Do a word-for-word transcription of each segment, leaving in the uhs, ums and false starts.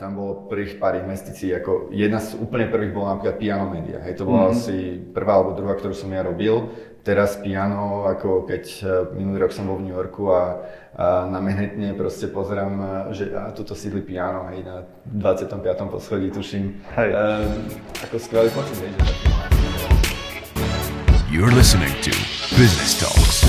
tam bolo prvých pár investícií, ako jedna z úplne prvých bola napríklad Piano Media, hej, to bola mm-hmm. asi prvá alebo druhá, ktorú som ja robil. Teraz Piano, ako keď minulý rok som bol v New Yorku a, a na Manhattane proste pozerám, že a tuto sídli Piano, hej, na dvadsiatom piatom poschodí, tuším. Hej. Um, ako skvelý pocit, hej, že tak. You're listening to Business Talks.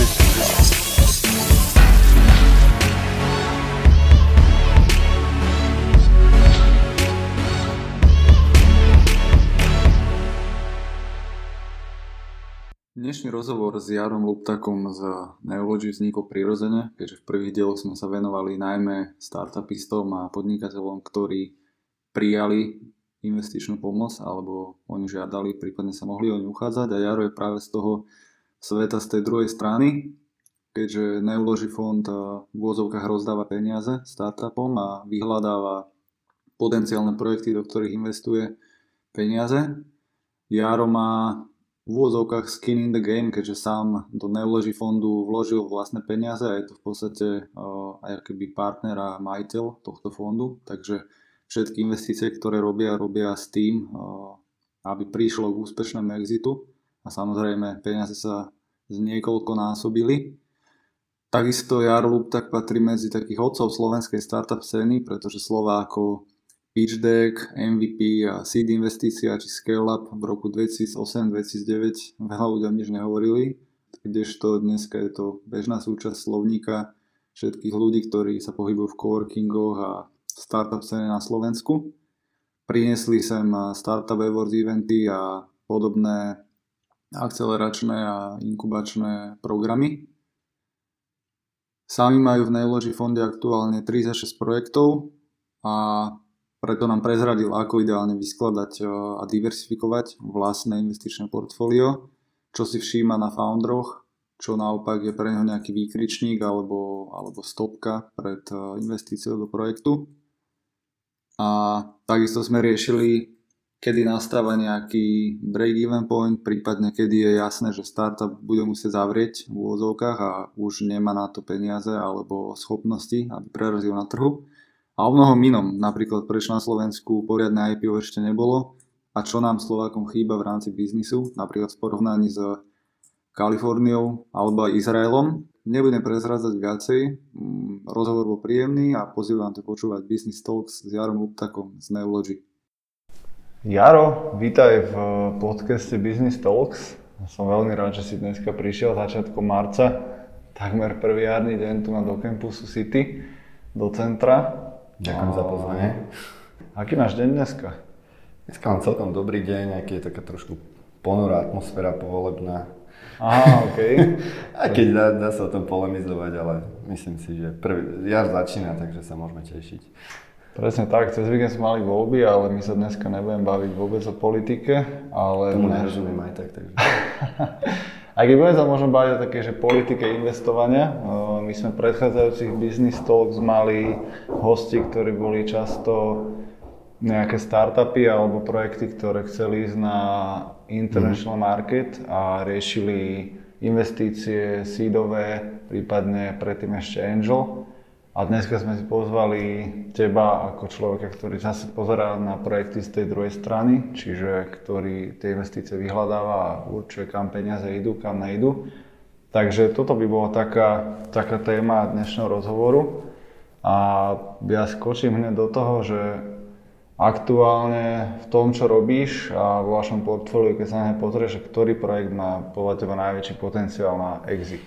Dnešný rozhovor s Jarom Luptakom z Neology vznikol prirodzene, keďže v prvých dieloch sme sa venovali najmä startupistom a podnikateľom, ktorí prijali investičnú pomoc alebo o ňu žiadali, prípadne sa mohli o ňu uchádzať, a Jaro je práve z toho sveta, z tej druhej strany, keďže Neology fond v úvodzovkách rozdáva peniaze startupom a vyhľadáva potenciálne projekty, do ktorých investuje peniaze. Jaro má v úvodzovkách skin in the game, keďže sám do Neology fondu vložil vlastné peniaze a je to v podstate uh, aj keby partner a majiteľ tohto fondu, takže všetky investície, ktoré robia, robia s tým, uh, aby prišlo k úspešnému exitu, a samozrejme peniaze sa z niekoľko násobili. Takisto Jaro Luptak patrí medzi takých otcov slovenskej startup scény, pretože slová ako Pitch Deck, em vé pé a seed investícia či scale up v roku dvetisícosem dvetisícdeväť veľa ľuďom nič nehovorili, kdežto dneska je to bežná súčasť slovníka všetkých ľudí, ktorí sa pohybujú v coworkingoch a startup scéne na Slovensku. Priniesli sem Startup Awards eventy a podobné akceleračné a inkubačné programy. Sami majú v Neology fonde aktuálne tridsaťšesť projektov a preto nám prezradil, ako ideálne vyskladať a diversifikovať vlastné investičné portfólio, čo si všíma na founderoch, čo naopak je pre neho nejaký výkričník alebo, alebo stopka pred investíciou do projektu. A takisto sme riešili, kedy nastáva nejaký break-even point, prípadne kedy je jasné, že startup bude musieť zavrieť v úvodzovkách a už nemá na to peniaze alebo schopnosti, aby prerazil na trhu. A o mnohom inom, napríklad prečo na Slovensku poriadne í pé ó ešte nebolo a čo nám Slovákom chýba v rámci biznisu, napríklad v porovnaní s Kaliforniou alebo aj Izraelom. Nebudem prezrádzať viacej, rozhovor bol príjemný a pozývam te počúvať Business Talks s Jarom Luptakom z Neology. Jaro, vítaj v podcaste Business Talks. Som veľmi rád, že si dneska prišiel začiatkom marca, takmer prvý jarný deň tu na do Campusu City, do centra. Ďakujem za pozvanie. Aký máš deň dneska? Dneska mám celkom dobrý deň, aký je taká trošku ponurá atmosféra povolebná. Aha, okej. Okay. A keď dá, dá sa o tom polemizovať, ale myslím si, že prvý, jar začína, takže sa môžeme tešiť. Presne tak, cez víkend sme mali voľby, ale my sa dneska nebudem baviť vôbec o politike, ale... Tomu nerozumiem aj tak, takže... Aj keď budeme sa možno baviť o také, že politike investovania. My sme v predchádzajúcich Business Talks mali hosti, ktorí boli často nejaké startupy alebo projekty, ktoré chceli ísť na international market a riešili investície seedové, prípadne predtým ešte angel. A dneska sme si pozvali teba ako človeka, ktorý zase pozerá na projekty z tej druhej strany, čiže ktorý tie investície vyhľadáva a určuje, kam peniaze idú, kam nejdu. Takže toto by bola taká, taká téma dnešného rozhovoru. A ja skočím hneď do toho, že aktuálne v tom, čo robíš a vo vašom portfóliu, keď sa na ne pozrieš, ktorý projekt má podľa teba najväčší potenciál na exit?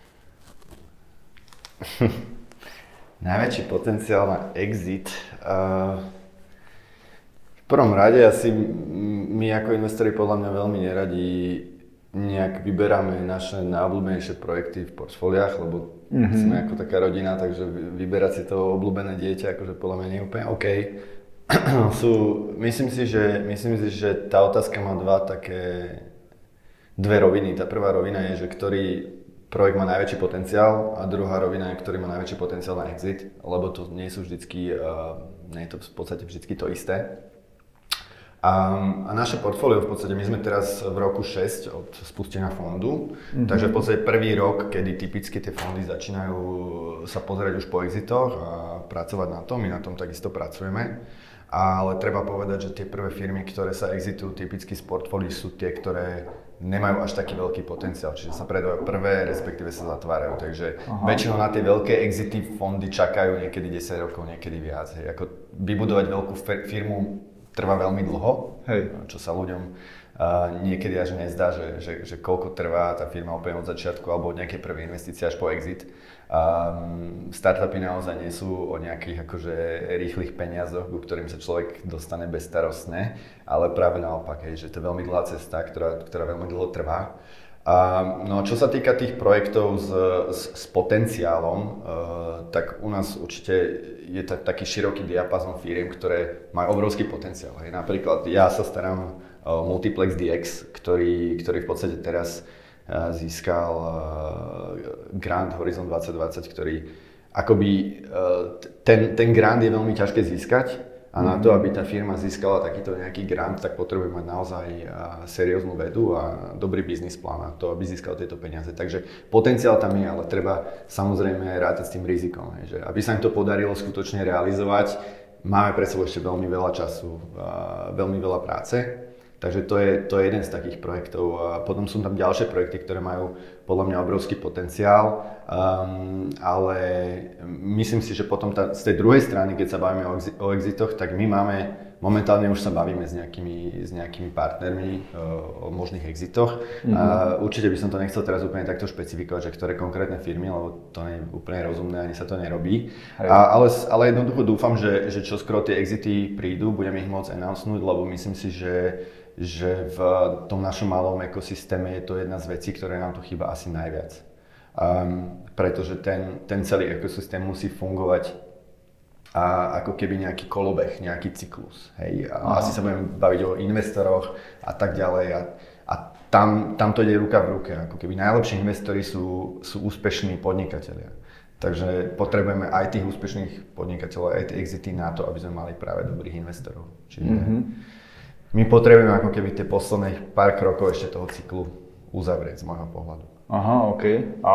Najväčší potenciál na exit. Uh, v prvom rade asi my ako investori podľa mňa veľmi neradi nejak vyberáme naše najobľúbenejšie projekty v portfóliách, lebo mm-hmm. sme ako taká rodina, takže vyberať si to obľúbené dieťa akože podľa mňa nie je úplne OK. Sú, myslím si, že, myslím si, že tá otázka má dva také, dve roviny. Tá prvá rovina je, že ktorý projekt má najväčší potenciál a druhá rovina je, ktorý má najväčší potenciál na exit, lebo to nie sú vždycky, uh, nie je to v podstate vždycky to isté. A, a naše portfólio v podstate, my sme teraz v roku šesť od spustenia fondu, mm-hmm. takže v podstate prvý rok, kedy typicky tie fondy začínajú sa pozerať už po exitoch a pracovať na tom, my na tom takisto pracujeme. ale treba povedať, že tie prvé firmy, ktoré sa exitujú typicky z portfólií, sú tie, ktoré nemajú až taký veľký potenciál, čiže sa predávajú prvé, respektíve sa zatvárajú, takže Aha. väčšinou na tie veľké exity fondy čakajú niekedy desať rokov, niekedy viac. Hej. Ako vybudovať veľkú firmu trvá veľmi dlho, Hej. čo sa ľuďom uh, niekedy až nezdá, že, že, že koľko trvá tá firma úplne od začiatku alebo od nejakej prvej investície až po exit. Um, startupy naozaj nie sú o nejakých akože rýchlych peniazoch, ku ktorým sa človek dostane bezstarostne, ale práve naopak, hej, že to je veľmi dlhá cesta, ktorá, ktorá veľmi dlho trvá. Um, no čo sa týka tých projektov s, s, s potenciálom, uh, tak u nás určite je t- taký široký diapazon firiem, ktoré majú obrovský potenciál. Hej. Napríklad ja sa starám o uh, Multiplex dé iks, ktorý, ktorý v podstate teraz získal grant Horizon dvadsať dvadsať, ktorý akoby ten, ten grant je veľmi ťažké získať a na to, aby tá firma získala takýto nejaký grant, tak potrebuje mať naozaj serióznu vedu a dobrý biznis plán na to, aby získal tieto peniaze. Takže potenciál tam je, ale treba samozrejme rátať s tým rizikom, že aby sa im to podarilo skutočne realizovať, máme pred sebou ešte veľmi veľa času, veľmi veľa práce. Takže to je, to je jeden z takých projektov. A potom sú tam ďalšie projekty, ktoré majú podľa mňa obrovský potenciál, um, ale myslím si, že potom tá, z tej druhej strany, keď sa bavíme o, exi- o exitoch, tak my máme, momentálne už sa bavíme s nejakými, s nejakými partnermi uh, o možných exitoch. Mm-hmm. A určite by som to nechcel teraz úplne takto špecifikovať, že ktoré konkrétne firmy, lebo to nie je úplne rozumné, ani sa to nerobí. A, ale, ale jednoducho dúfam, že, že čoskoro tie exity prídu, budeme ich môcť announcenúť, lebo myslím si, že že v tom našom malom ekosystéme je to jedna z vecí, ktoré nám tu chýba asi najviac. Um, pretože ten, ten celý ekosystém musí fungovať a ako keby nejaký kolobeh, nejaký cyklus. Hej? A asi sa budeme baviť o investoroch a tak ďalej. A, a tam, tam to ide ruka v ruke. Ako keby najlepší investori sú, sú úspešní podnikatelia. Takže potrebujeme aj tých úspešných podnikateľov, aj tie exity na to, aby sme mali práve dobrých investorov. Čiže mm-hmm. my potrebujeme ako keby tie posledných pár krokov ešte toho cyklu uzavrieť z môjho pohľadu. Aha, OK. A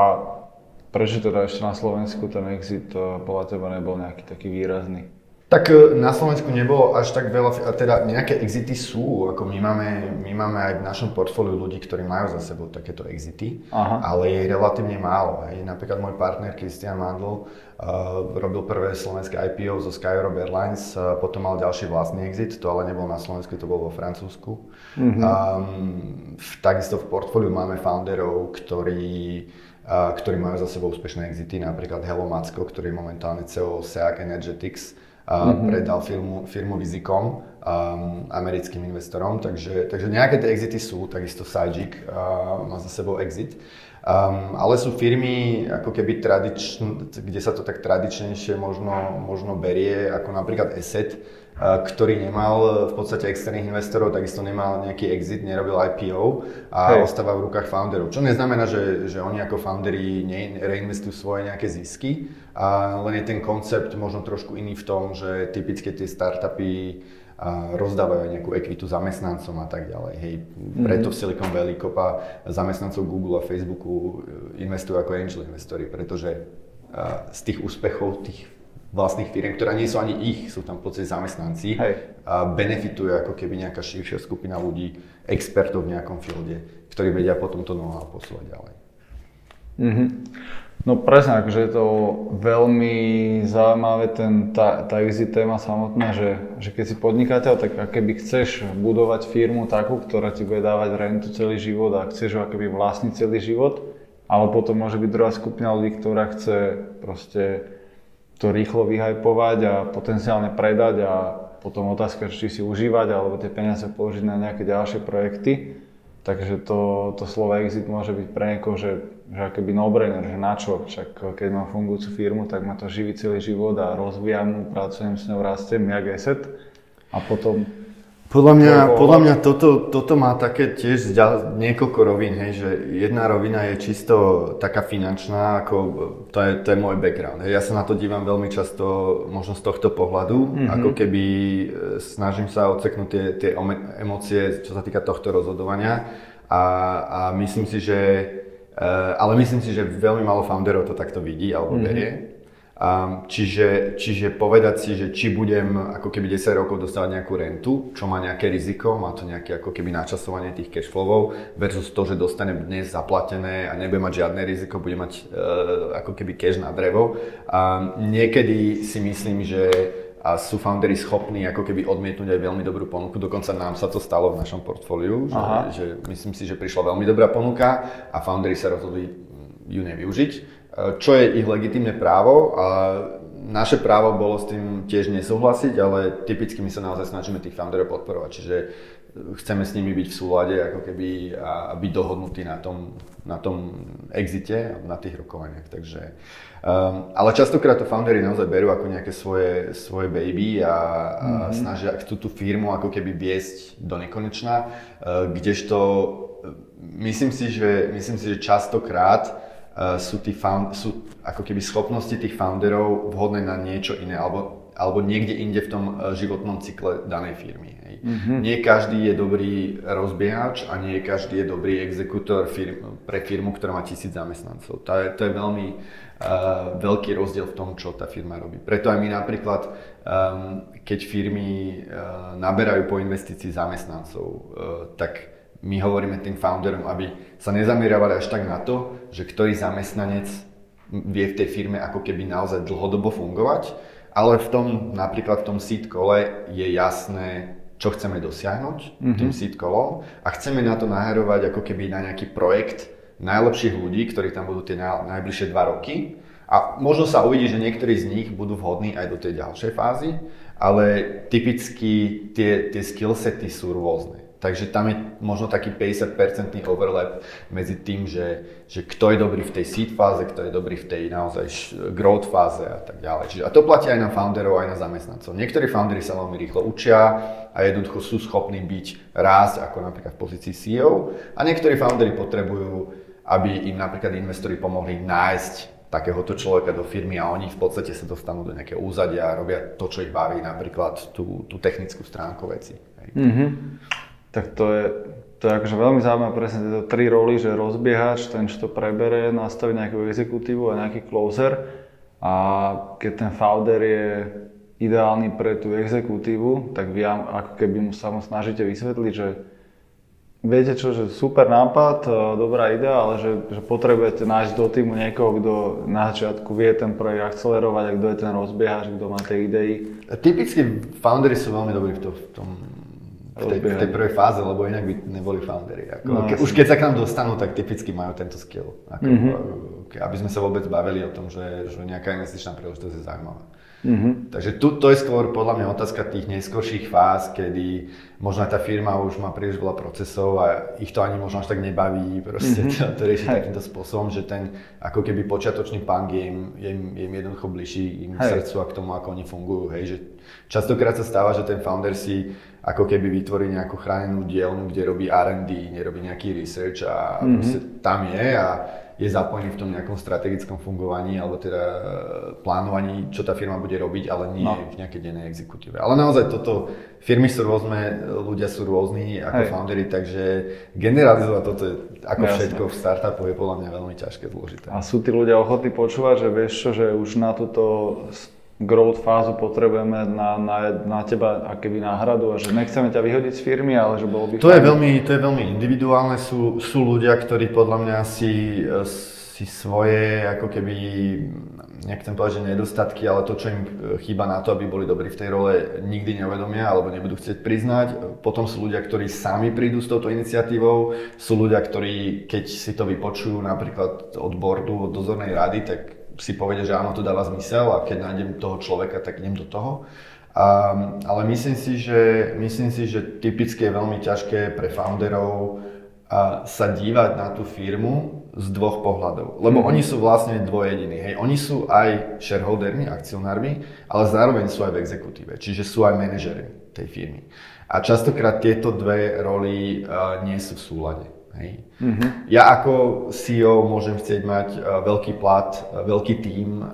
prečo teda ešte na Slovensku ten exit podľa teba nebol nejaký taký výrazný? Tak na Slovensku nebolo až tak veľa, teda nejaké exity sú, ako my máme, my máme aj v našom portfóliu ľudí, ktorí majú za sebou takéto exity, Aha. ale je relatívne málo. Hej. Napríklad môj partner Christian Mandl uh, robil prvé slovenské í pé ó zo SkyEurope Airlines, uh, potom mal ďalší vlastný exit, to ale nebol na Slovensku, to bol vo Francúzsku. Mm-hmm. Um, v, takisto v portfóliu máme founderov, ktorí uh, ktorí majú za sebou úspešné exity, napríklad Hello Macko, ktorý je momentálne cé e ó Seag Energetics, Uh, mm-hmm. predal firmu, firmu Visicom, um, americkým investorom, takže, takže nejaké tie exity sú, takisto Sajik uh, má za sebou exit. Um, ale sú firmy, ako keby tradičn, kde sa to tak tradičnejšie možno, možno berie, ako napríklad Asset, uh, ktorý nemal v podstate externých investorov, takisto nemal nejaký exit, nerobil í pé ó a Hej. ostáva v rukách founderov. Čo neznamená, že, že oni ako founderi reinvestujú svoje nejaké zisky, a len je ten koncept možno trošku iný v tom, že typicky tie startupy a rozdávajú aj nejakú ekvitu zamestnancom a tak ďalej. Hej, preto v Silicon Valley kopa zamestnancov Google a Facebooku investujú ako angel investori, pretože z tých úspechov tých vlastných firiem, ktoré nie sú ani ich, sú tam v podstate zamestnanci, Hej. a benefituje ako keby nejaká širšia skupina ľudí, expertov v nejakom fielde, ktorí vedia potom to know-how posúvať ďalej. Mm-hmm. No presne, akože je to veľmi zaujímavé, ten, tá, tá exit téma samotná, že, že keď si podnikateľ, tak keby chceš budovať firmu takú, ktorá ti bude dávať rentu celý život a chceš ho akoby vlastniť celý život, ale potom môže byť druhá skupina ľudí, ktorá chce proste to rýchlo vyhypovať a potenciálne predať a potom otázka, či si užívať alebo tie peniaze položiť na nejaké ďalšie projekty. Takže to, to slovo exit môže byť pre niekoho, že, že akoby no-brainer, že na čo, však keď mám fungujúcu firmu, tak ma to živí celý život a rozvíjam mu, pracujem s ňou, rastiem, jak asset a potom... Podľa mňa, podľa mňa toto, toto má také tiež niekoľko rovín, hej, že jedna rovina je čisto taká finančná, ako to je, to je môj background. Hej. Ja sa na to dívam veľmi často možno z tohto pohľadu, mm-hmm. ako keby snažím sa odseknúť tie, tie emócie, čo sa týka tohto rozhodovania a, a myslím si, že, ale myslím si, že veľmi málo founderov to takto vidí alebo berie. Mm-hmm. Um, čiže, čiže povedať si, že či budem ako keby desať rokov dostávať nejakú rentu, čo má nejaké riziko, má to nejaké ako keby načasovanie tých cashflowov versus to, že dostanem dnes zaplatené a nebude mať žiadne riziko, bude mať uh, ako keby cash na drevo. Um, niekedy si myslím, že a sú founderi schopní ako keby odmietnúť aj veľmi dobrú ponuku, dokonca nám sa to stalo v našom portfóliu, že, že myslím si, že prišla veľmi dobrá ponuka a founderi sa rozhodli ju nevyužiť. Čo je ich legitímne právo a naše právo bolo s tým tiež nesúhlasiť, ale typicky my sa naozaj snažíme tých founderov podporovať, čiže chceme s nimi byť v súlade ako keby a byť dohodnutí na tom, na tom exite, na tých rokovaniach, takže um, ale častokrát to founderi naozaj berú ako nejaké svoje, svoje baby a, a mm-hmm. snažia tú, tú firmu ako keby viesť do nekonečna, uh, kdežto myslím si, že, myslím si, že častokrát Uh, sú, tí found, sú ako keby schopnosti tých founderov vhodné na niečo iné alebo, alebo niekde inde v tom uh, životnom cykle danej firmy. Hej. Mm-hmm. Nie každý je dobrý rozbiehač a nie každý je dobrý exekútor firm, pre firmu, ktorá má tisíc zamestnancov. To je, to je veľmi uh, veľký rozdiel v tom, čo tá firma robí. Preto aj my napríklad, um, keď firmy uh, naberajú po investícii zamestnancov, uh, tak my hovoríme tým founderom, aby sa nezamieravali až tak na to, že ktorý zamestnanec vie v tej firme ako keby naozaj dlhodobo fungovať, ale v tom, napríklad v tom seed kole je jasné, čo chceme dosiahnuť mm-hmm. tým seed kolom a chceme na to naherovať ako keby na nejaký projekt najlepších ľudí, ktorí tam budú tie najbližšie dva roky a možno sa uvidí, že niektorí z nich budú vhodní aj do tej ďalšej fázy, ale typicky tie, tie skillsety sú rôzne. Takže tam je možno taký päťdesiat percent overlap medzi tým, že, že kto je dobrý v tej seed fáze, kto je dobrý v tej naozaj growth fáze a tak ďalej. Čiže, a to platí aj na founderov, aj na zamestnancov. Niektorí founderi sa veľmi rýchlo učia a jednoducho sú schopní byť rásť ako napríklad v pozícii C E O a niektorí founderi potrebujú, aby im napríklad investori pomohli nájsť takéhoto človeka do firmy a oni v podstate sa dostanú do nejakého úzadia a robia to, čo ich baví, napríklad tú, tú technickú stránku veci. Mm-hmm. Tak to je, to je akože veľmi zaujímavé presne tieto tri roly, že rozbiehač, ten, čo to prebere, nastaví nejakú exekutívu a nejaký closer a keď ten founder je ideálny pre tú exekutívu, tak vy ako keby mu sa mu snažíte vysvetliť, že viete čo, že super nápad, dobrá idea, ale že, že potrebujete nájsť do týmu niekoho, kto na začiatku vie ten projekt akcelerovať a kto je ten rozbiehač, kto má tie idei. Typicky founderi sú veľmi dobrí v, to, v tom V tej, v tej prvej fáze, lebo inak by neboli founderi. Ako, no, ke, už keď sa k nám dostanú, tak typicky majú tento skill. Ako, mm-hmm. Aby sme sa vôbec bavili o tom, že, že nejaká investičná príležitosť je zaujímavá. Mm-hmm. Takže tu, to je skôr podľa mňa otázka tých neskorších fáz, kedy možno tá firma už má príliš veľa procesov a ich to ani možno až tak nebaví proste mm-hmm. to, to riešiť takýmto spôsobom, že ten ako keby počiatočný punk je im, je im, je im jednoducho bližší im srdcu a k tomu, ako oni fungujú. Hej, že častokrát sa stáva, že ten founder si ako keby vytvorí nejakú chránenú dielňu, kde robí er and dé, nerobí nejaký research a mm-hmm. proste tam je a je zapojený v tom nejakom strategickom fungovaní alebo teda plánovaní, čo tá firma bude robiť, ale nie no. v nejakej dennej exekutíve. Ale naozaj toto, firmy sú rôzne, ľudia sú rôzni ako Hej. founderi, takže generalizovať toto ako Jasne. všetko v startupu je podľa mňa veľmi ťažké, zložité. A sú tí ľudia ochotní počúvať, že vieš čo, že už na túto growth fázu potrebujeme na, na, na teba akéby náhradu a že nechceme ťa vyhodiť z firmy, ale že bolo by... To je veľmi, to je veľmi individuálne, sú, sú ľudia, ktorí podľa mňa si, si svoje ako keby, nechcem povedať, že nedostatky, ale to, čo im chýba na to, aby boli dobrí v tej role, nikdy neuvedomia alebo nebudú chcieť priznať. Potom sú ľudia, ktorí sami prídu s touto iniciatívou, sú ľudia, ktorí keď si to vypočujú napríklad od boardu, od dozornej rady, tak si povedia, že áno, to dáva zmysel a keď nájdem toho človeka, tak idem do toho. Um, ale myslím si, že, myslím si, že typicky je veľmi ťažké pre founderov uh, sa dívať na tú firmu z dvoch pohľadov. Lebo mm-hmm. oni sú vlastne dvojediní. Hej, oni sú aj shareholdermi, akcionármi, ale zároveň sú aj v exekutíve, čiže sú aj manažeri tej firmy. A častokrát tieto dve roly uh, nie sú v súlade. Hej. Mm-hmm. Ja ako C E O môžem chcieť mať uh, veľký plat, uh, veľký tím, uh,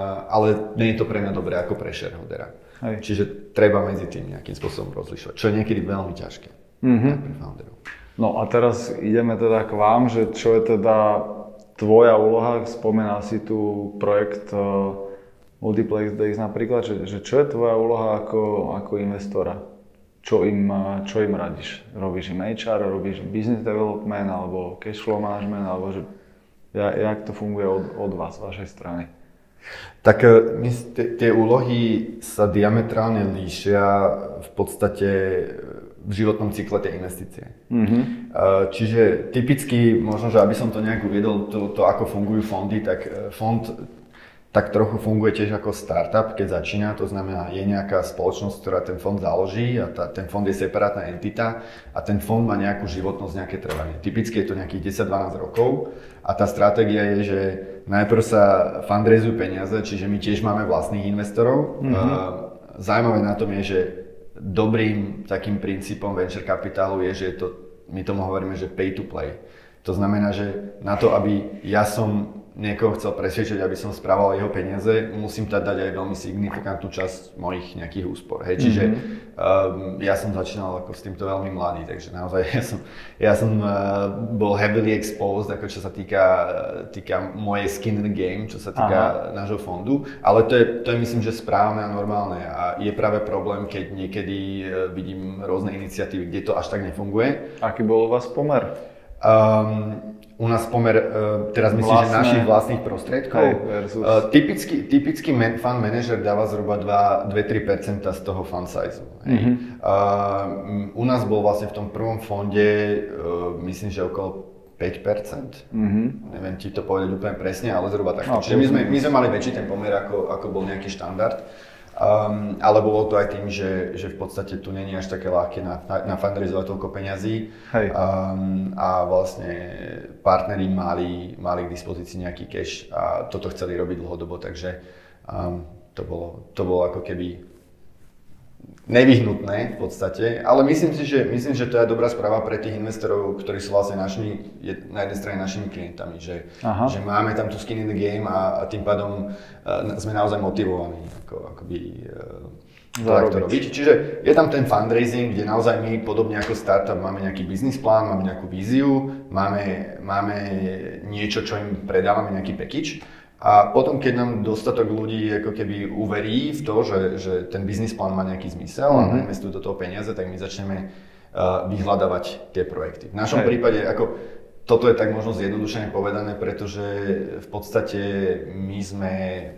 ale nie je to pre mňa dobré ako pre shareholdera. Hej. Čiže treba medzi tým nejakým spôsobom rozlišovať, čo je niekedy veľmi ťažké mm-hmm. pre founderov. No a teraz ideme teda k vám, že čo je teda tvoja úloha, spomínal si tu projekt uh, Multiplex dé iks napríklad, že, že čo je tvoja úloha ako, ako investora? Čo im, čo im radíš? Robíš im há er, robíš im business development, alebo cash flow management, alebo že, jak to funguje od, od vás, z vašej strany? Tak my, tie úlohy sa diametrálne líšia v podstate v životnom cykle tej investície. Mm-hmm. Čiže typicky, možno, že aby som to nejak uviedol, to, to ako fungujú fondy, tak fond tak trochu funguje tiež ako startup, keď začína, to znamená, je nejaká spoločnosť, ktorá ten fond založí a tá, ten fond je separátna entita a ten fond má nejakú životnosť, nejaké trvanie. Typicky je to nejakých desať dvanásť rokov a tá stratégia je, že najprv sa fundraisujú peniaze, čiže my tiež máme vlastných investorov. Mm-hmm. Zaujímavé na tom je, že dobrým takým princípom venture kapitálu je, že je to, my tomu hovoríme, že pay to play. To znamená, že na to, aby ja som niekoho chcel presvedčiť, aby som správal jeho peniaze, musím tam dať aj veľmi signifikantnú časť mojich nejakých úspor. Hej. Čiže mm-hmm. um, ja som začínal ako s týmto veľmi mladý, takže naozaj ja som, ja som uh, bol heavily exposed, ako čo sa týka, týka mojej skin in the game, čo sa týka Aha. nášho fondu, ale to je, to je myslím, že správne a normálne a je práve problém, keď niekedy uh, vidím rôzne iniciatívy, kde to až tak nefunguje. Aký bol u vás pomer? Um, U nás pomer, teraz myslím, Vlastné. že našich vlastných prostriedkov. Uh, typický, typický man, fund manager dáva zhruba dva až tri percentá z toho fund size. Mm-hmm. Uh, u nás bol vlastne v tom prvom fonde, uh, myslím, že okolo päť percent. Mm-hmm. Neviem ti to povedať úplne presne, ale zhruba takto. No, Čiže my sme, my sme mali väčší ten pomer, ako, ako bol nejaký štandard. Um, ale bolo to aj tým, že, že v podstate tu není až také ľahké na, na, na fundraizovať toľko peňazí um, a vlastne partneri mali, mali k dispozícii nejaký cash a toto chceli robiť dlhodobo, takže um, to, bolo, to bolo ako keby nevyhnutné v podstate, ale myslím si, že, myslím, že to je dobrá správa pre tých investorov, ktorí sú vlastne našimi, na jednej strane našimi klientami, že, že máme tam tu skin in the game a, a tým pádom uh, sme naozaj motivovaní ako, akoby, uh, to takto robiť. Čiže je tam ten fundraising, kde naozaj my podobne ako startup máme nejaký business plán, máme nejakú víziu, máme, máme niečo, čo im predávame, nejaký package. A potom, keď nám dostatok ľudí ako keby uverí v to, že, že ten business plán má nejaký zmysel mm-hmm. a investujú do toho peniaze, tak my začneme uh, vyhľadávať tie projekty. V našom Hej. prípade, ako toto je tak možno zjednodušene povedané, pretože v podstate my sme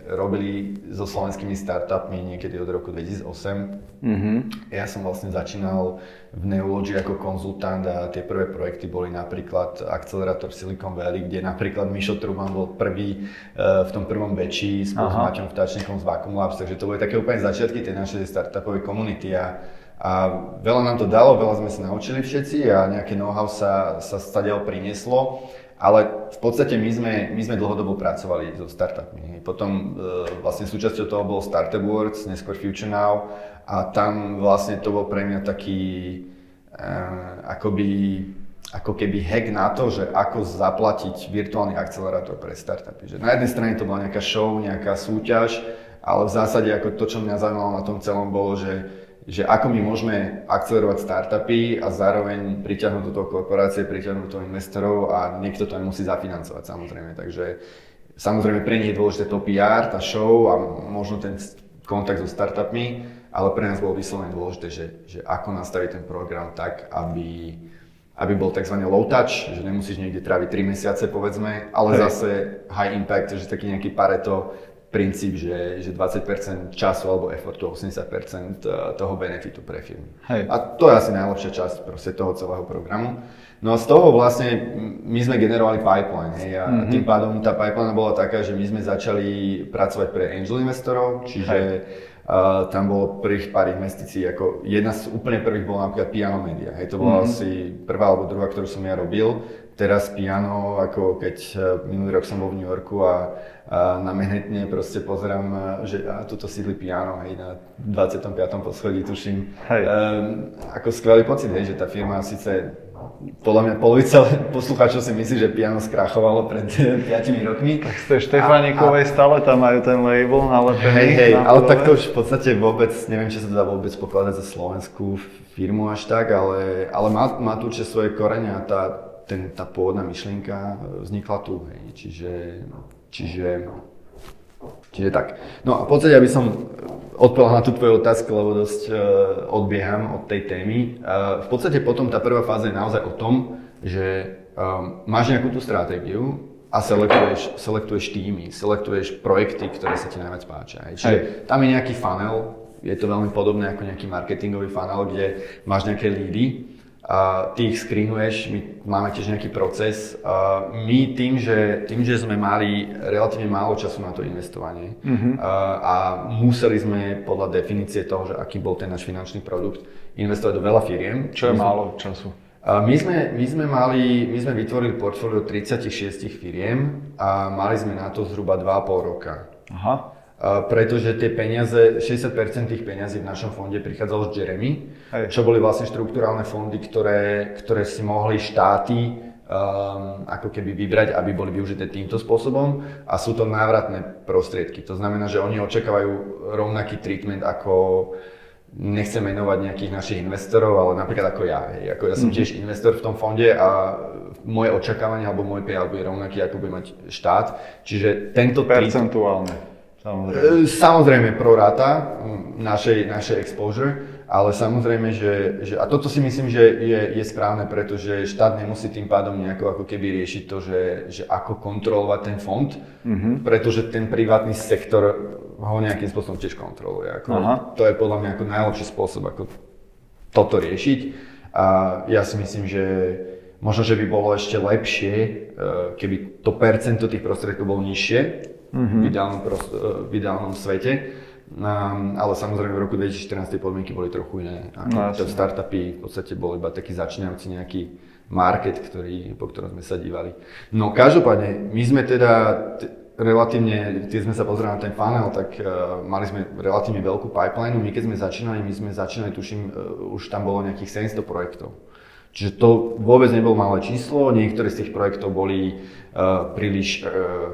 robili so slovenskými startupmi niekedy od roku dvetisícosem. Mm-hmm. Ja som vlastne začínal v Neology ako konzultant a tie prvé projekty boli napríklad akcelerátor Silicon Valley, kde napríklad Mišo Truman bol prvý uh, v tom prvom batchi spolu s Maťom Vtáčnikom z Vacuum Labs, takže to boli také úplne začiatky tej našej startupovej komunity a A veľa nám to dalo, veľa sme sa naučili všetci a nejaké know-how sa, sa stadiaľ prinieslo, ale v podstate my sme, my sme dlhodobo pracovali so startupmi. Potom e, vlastne súčasťou toho bol Startup Awards, neskôr Future Now a tam vlastne to bol pre mňa taký e, akoby, ako keby hack na to, že ako zaplatiť virtuálny akcelerátor pre startupy. Že na jednej strane to bola nejaká show, nejaká súťaž, ale v zásade ako to, čo mňa zaujímalo na tom celom bolo, že že ako my môžeme akcelerovať startupy a zároveň priťahnuť do toho korporácie, priťahnuť do toho investorov a niekto to aj musí zafinancovať samozrejme. Takže samozrejme pre nich je dôležité to pé er, tá show a možno ten kontakt so startupmi, ale pre nás bolo vyslovene dôležité, že, že ako nastaviť ten program tak, aby, aby bol tzv. Low touch, že nemusíš niekde tráviť tri mesiace povedzme, ale Hej. zase high impact, že taký nejaký Pareto princíp, že, že dvadsať percent času alebo effortu, osemdesiat percent toho benefitu pre firmy. Hej. A to je asi najlepšia časť proste toho celého programu. No a z toho vlastne my sme generovali pipeline, hej, a mm-hmm. tým pádom tá pipeline bola taká, že my sme začali pracovať pre angel investorov, čiže uh, tam bolo prvých pár investícií, ako jedna z úplne prvých bola napríklad Piano Media, hej, to bola mm-hmm. asi prvá alebo druhá, ktorú som ja robil. Teraz Piano, ako keď minulý rok som bol v New Yorku a, a na Manhattane proste pozerám, že a tuto sídli Piano, hej, na dvadsiatom piatom poschodí, tuším. Hej. Um, ako skvelý pocit, hej, že tá firma síce, podľa mňa polovica poslucháčov si myslí, že Piano skrachovalo pred piatimi rokmi. Tak z tej Štefánikovej a, stále tam majú ten label nalepený. Hej, hej, ale tak to už v podstate vôbec, neviem, či sa to dá vôbec pokladať za slovenskú firmu až tak, ale, ale má, má tu určite svoje korene a tá Ten, tá pôvodná myšlienka vznikla tu, hej. Čiže, čiže Čiže tak. No a v podstate, aby som odpovedal na tú tvoju otázku, lebo dosť uh, odbieham od tej témy. Uh, v podstate potom tá prvá fáza je naozaj o tom, že um, máš nejakú tú stratégiu a selektuješ, selektuješ týmy, selektuješ projekty, ktoré sa ti najviac páčia. Čiže Hej. tam je nejaký funnel, je to veľmi podobné ako nejaký marketingový funnel, kde máš nejaké lídy, a ty ich screenuješ, my máme tiež nejaký proces. A my tým že, tým, že sme mali relatívne málo času na to investovanie mm-hmm. a, a museli sme podľa definície toho, že aký bol ten náš finančný produkt, investovať do veľa firiem. Čo je my málo času? A my sme, my sme mali, my sme vytvorili portfólio tridsaťšesť firiem a mali sme na to zhruba dva a pol roka. Aha. Uh, pretože tie peniaze, šesťdesiat percent tých peniazí v našom fonde prichádzalo z Jeremy, Hej. čo boli vlastne štrukturálne fondy, ktoré, ktoré si mohli štáty um, ako keby vybrať, aby boli využité týmto spôsobom a sú to návratné prostriedky. To znamená, že oni očakávajú rovnaký treatment ako, nechcem menovať nejakých našich investorov, ale napríklad ako ja. Hej. Ako ja som mm-hmm. tiež investor v tom fonde a moje očakávanie alebo môj payout bude rovnaký, ako bude mať štát. Čiže tento percentuálne. Samozrejme, samozrejme pro ráta našej, našej exposure, ale samozrejme, že, že a toto si myslím, že je, je správne, pretože štát nemusí tým pádom nejako ako keby riešiť to, že, že ako kontrolovať ten fond, mm-hmm. pretože ten privátny sektor ho nejakým spôsobom tiež kontroluje. Ako, to je podľa mňa ako najlepší spôsob, ako toto riešiť. A ja si myslím, že možno, že by bolo ešte lepšie, keby to percento tých prostriedkov bolo nižšie, Mm-hmm. v, ideálnom prost, v ideálnom svete, um, ale samozrejme v roku dvetisícštrnásť tie podmienky boli trochu iné. No, startupy v podstate bol iba taký začínajúci nejaký market, ktorý, po ktorom sme sa dívali. No každopádne, my sme teda t- relatívne, keď sme sa pozerali na ten funnel, tak uh, mali sme relatívne veľkú pipeline. My keď sme začínali, my sme začínali, tuším, uh, už tam bolo nejakých sedemsto projektov. Čiže to vôbec nebolo malé číslo, niektoré z tých projektov boli uh, príliš uh,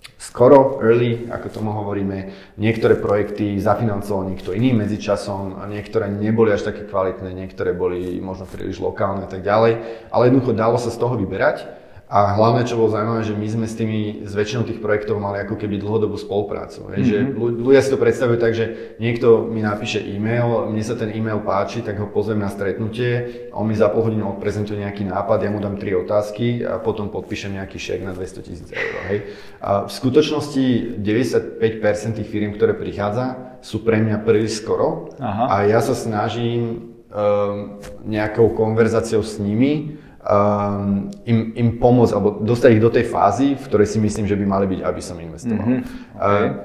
skoro, early, ako tomu hovoríme. Niektoré projekty zafinancoval niekto iný medzičasom, niektoré neboli až také kvalitné, niektoré boli možno príliš lokálne a tak ďalej. Ale jednoducho dalo sa z toho vyberať. A hlavne, čo bolo zaujímavé, že my sme s tými, s väčšinou tých projektov mali ako keby dlhodobú spoluprácu. Mm-hmm. Že ľudia si to predstavujú tak, že niekto mi napíše e-mail, mne sa ten e-mail páči, tak ho pozvem na stretnutie, on mi za pol hodinu odprezentuje nejaký nápad, ja mu dám tri otázky a potom podpíšem nejaký šek na dvestotisíc eur. Hej. A v skutočnosti deväťdesiatpäť percent tých firiem, ktoré prichádza, sú pre mňa príliš skoro. Aha. A ja sa snažím um, nejakou konverzáciou s nimi Um, im, im pomôcť, alebo dostať ich do tej fázy, v ktorej si myslím, že by mali byť, aby som investoval. Mm-hmm. Okay. Uh,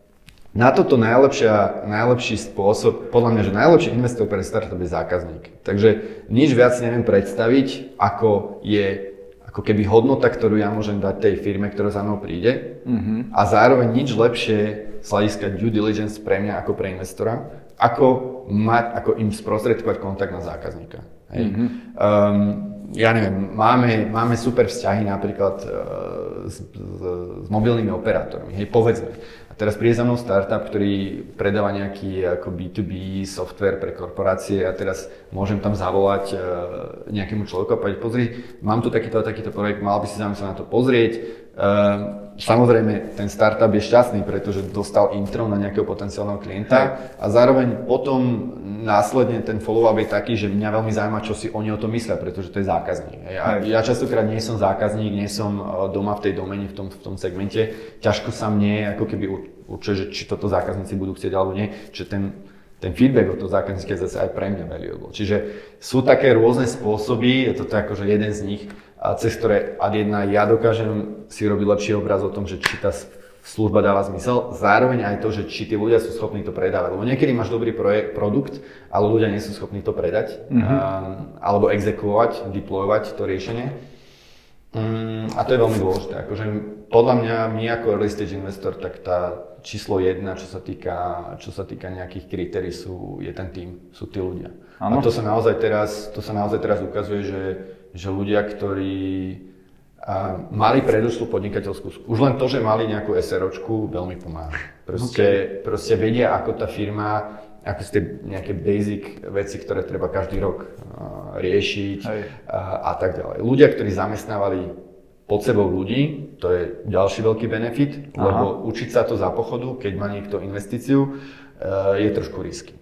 na toto najlepšia, najlepší spôsob, podľa mňa, že najlepší investor pre startup je zákazník. Takže nič viac neviem predstaviť, ako je ako keby hodnota, ktorú ja môžem dať tej firme, ktorá za mnou príde. Mm-hmm. A zároveň nič lepšie z hľadiska due diligence pre mňa ako pre investora, ako mať, ako im sprostredkovať kontakt na zákazníka. Hej. Mm-hmm. Um, Ja neviem, máme, máme super vzťahy napríklad uh, s, s, s mobilnými operátormi, hej, povedzme. A teraz príde za mnou startup, ktorý predáva nejaký ako bé dva bé software pre korporácie a teraz môžem tam zavolať uh, nejakému človeku a povedať, pozri, mám tu takýto a takýto projekt, mal by si sa na to pozrieť. Uh, Samozrejme, ten startup je šťastný, pretože dostal intro na nejakého potenciálneho klienta a zároveň potom následne ten follow-up je taký, že mňa veľmi zaujíma, čo si oni o tom myslia, pretože to je zákazník. Ja, ja častokrát nie som zákazník, nie som doma v tej domene, v tom, v tom segmente. Ťažko sa mne ako keby určuje, že či toto zákazníci budú chcieť alebo nie, že ten, ten feedback od toho zákazníka je zase aj pre mňa valuable. Čiže sú také rôzne spôsoby, je to akože jeden z nich, a cez ktoré ad jedna ja dokážem si robiť lepší obraz o tom, že či tá služba dáva zmysel, zároveň aj to, že či tí ľudia sú schopní to predávať. Lebo niekedy máš dobrý projekt, produkt, ale ľudia nie sú schopní to predať, mm-hmm. a, alebo exekuovať, deployovať to riešenie. Mm, a to je veľmi dôležité. Akože podľa mňa my ako early stage investor, tak tá číslo jedna, čo sa týka, čo sa týka nejakých kritérií, sú, je ten tým, sú tí ľudia. Ano. A to sa naozaj teraz, to sa naozaj teraz ukazuje, že že ľudia, ktorí a, mali predošlú podnikateľskú, už len to, že mali nejakú SROčku, veľmi pomáha. Proste, okay. proste vedia, ako tá firma, ako sú tie nejaké basic veci, ktoré treba každý rok a, riešiť a, a tak ďalej. Ľudia, ktorí zamestnávali pod sebou ľudí, to je ďalší veľký benefit, Aha. lebo učiť sa to za pochodu, keď má niekto investíciu, je trošku risky.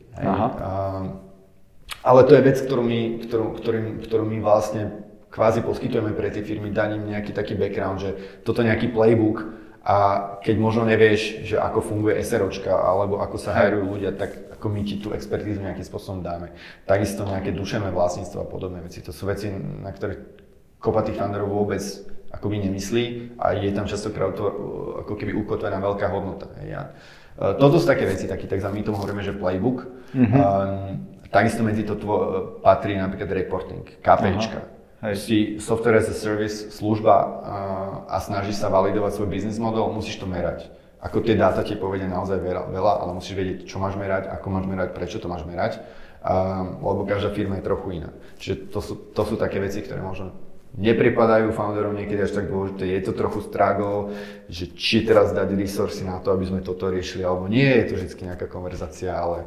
Ale to je vec, ktorú my, ktorú, ktorým, ktorú my vlastne kvázi poskytujeme pre tie firmy, daním nejaký taký background, že toto nejaký playbook a keď možno nevieš, že ako funguje SROčka alebo ako sa hajrujú ľudia, tak ako my ti tú expertízu nejakým spôsobom dáme. Takisto nejaké duševné vlastníctvo a podobné veci. To sú veci, na ktoré kopa tých founderov vôbec akoby nemyslí a je tam častokrát to ako keby ukotvená veľká hodnota. Ja, toto sú také veci, taký, tak my tomu hovoríme, že playbook. Mm-hmm. Um, takisto medzi to tvo, patrí napríklad reporting, KPIčka. Hej. Si software as a service služba uh, a snažíš sa validovať svoj business model, musíš to merať. Ako tie dáta ti povedia naozaj veľa, veľa, ale musíš vedieť, čo máš merať, ako máš merať, prečo to máš merať, um, lebo každá firma je trochu iná. Čiže to sú, to sú také veci, ktoré možno nepripadajú founderom niekedy až tak dôležité. Je to trochu struggle, že či teraz dať resursy na to, aby sme toto riešili, alebo nie, je to vždy nejaká konverzácia, ale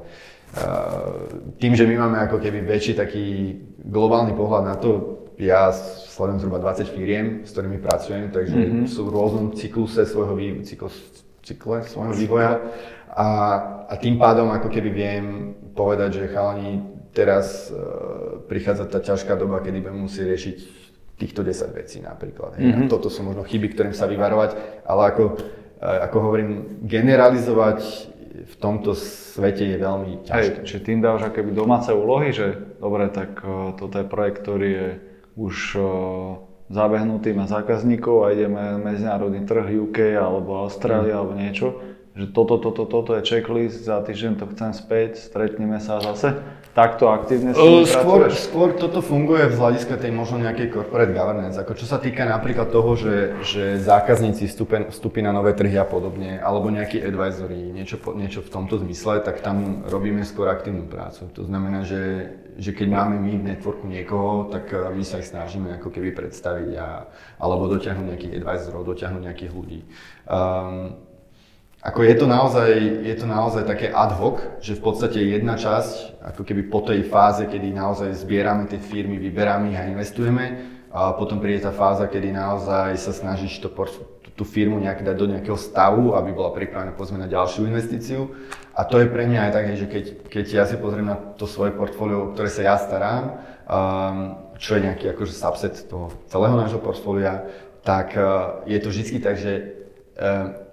uh, tým, že my máme ako keby väčší taký globálny pohľad na to, ja sledujem zhruba dvadsať firiem, s ktorými pracujem, takže mm-hmm. sú v rôznom cykluse svojho, vý, cyklus, cykle svojho vývoja a, a tým pádom ako keby viem povedať, že chalani, teraz uh, prichádza tá ťažká doba, kedy budeme musieť riešiť týchto desať vecí napríklad. Mm-hmm. Toto sú možno chyby, ktorým sa vyvarovať, ale ako, uh, ako hovorím, generalizovať v tomto svete je veľmi ťažké. Hej, čiže tým dáš akoby domáce úlohy, že dobre, tak uh, toto je projekt, ktorý je už uh, zabehnutý na zákazníkov a ideme medzinárodný trh ú ká alebo Austrália mm. alebo niečo, že toto, toto, toto je checklist, za týždeň to chcem späť, stretneme sa zase. Takto aktívne s tým skôr, skôr toto funguje z hľadiska tej možno nejakej corporate governance. Ako čo sa týka napríklad toho, že, že zákazníci vstúpen, vstúpi na nové trhy a podobne, alebo nejaký advisory, niečo, niečo v tomto zmysle, tak tam robíme skôr aktívnu prácu. To znamená, že, že keď máme my v networku niekoho, tak my sa ich snažíme ako keby predstaviť a, alebo dotiahnuť nejakých advisorov, dotiahnuť nejakých ľudí. Um, Ako je to naozaj, je to naozaj také ad hoc, že v podstate jedna časť, ako keby po tej fáze, kedy naozaj zbierame tie firmy, vyberáme ich a investujeme, a potom príde tá fáza, kedy naozaj sa snažíš to, tú firmu nejak dať do nejakého stavu, aby bola pripravená povedzme na ďalšiu investíciu. A to je pre mňa aj tak, že keď, keď ja si pozriem na to svoje portfólio, ktoré sa ja starám, um, čo je nejaký akože subset toho celého nášho portfólia, tak uh, je to vždy tak, že uh,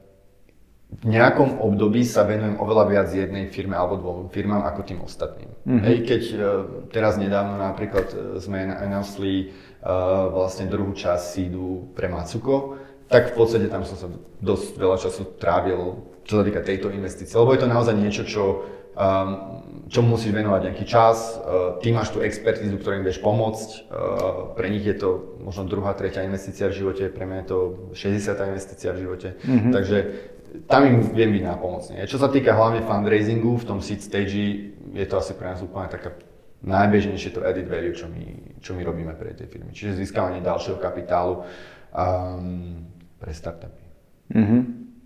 v nejakom období sa venujem oveľa viac jednej firme alebo dvom firmám ako tým ostatným. Mm-hmm. Hej, keď uh, teraz nedávno napríklad sme announceli uh, vlastne druhú časť seedu pre Matsuko, tak v podstate tam som sa dosť veľa času trávil, čo sa týka tejto investície, lebo je to naozaj niečo, čo, um, čo musíš venovať nejaký čas, uh, ty máš tú expertízu, ktorým vieš pomôcť, uh, pre nich je to možno druhá, tretia investícia v živote, pre mňa je to šesťdesiata investícia v živote, mm-hmm. takže tam im viem byť nápomocný. Čo sa týka hlavne fundraisingu, v tom seed stage je to asi pre nás úplne taká najbežnejšie to added value, čo my, čo my robíme pre tie firmy. Čiže získavanie ďalšieho kapitálu um, pre startupy. Mm-hmm.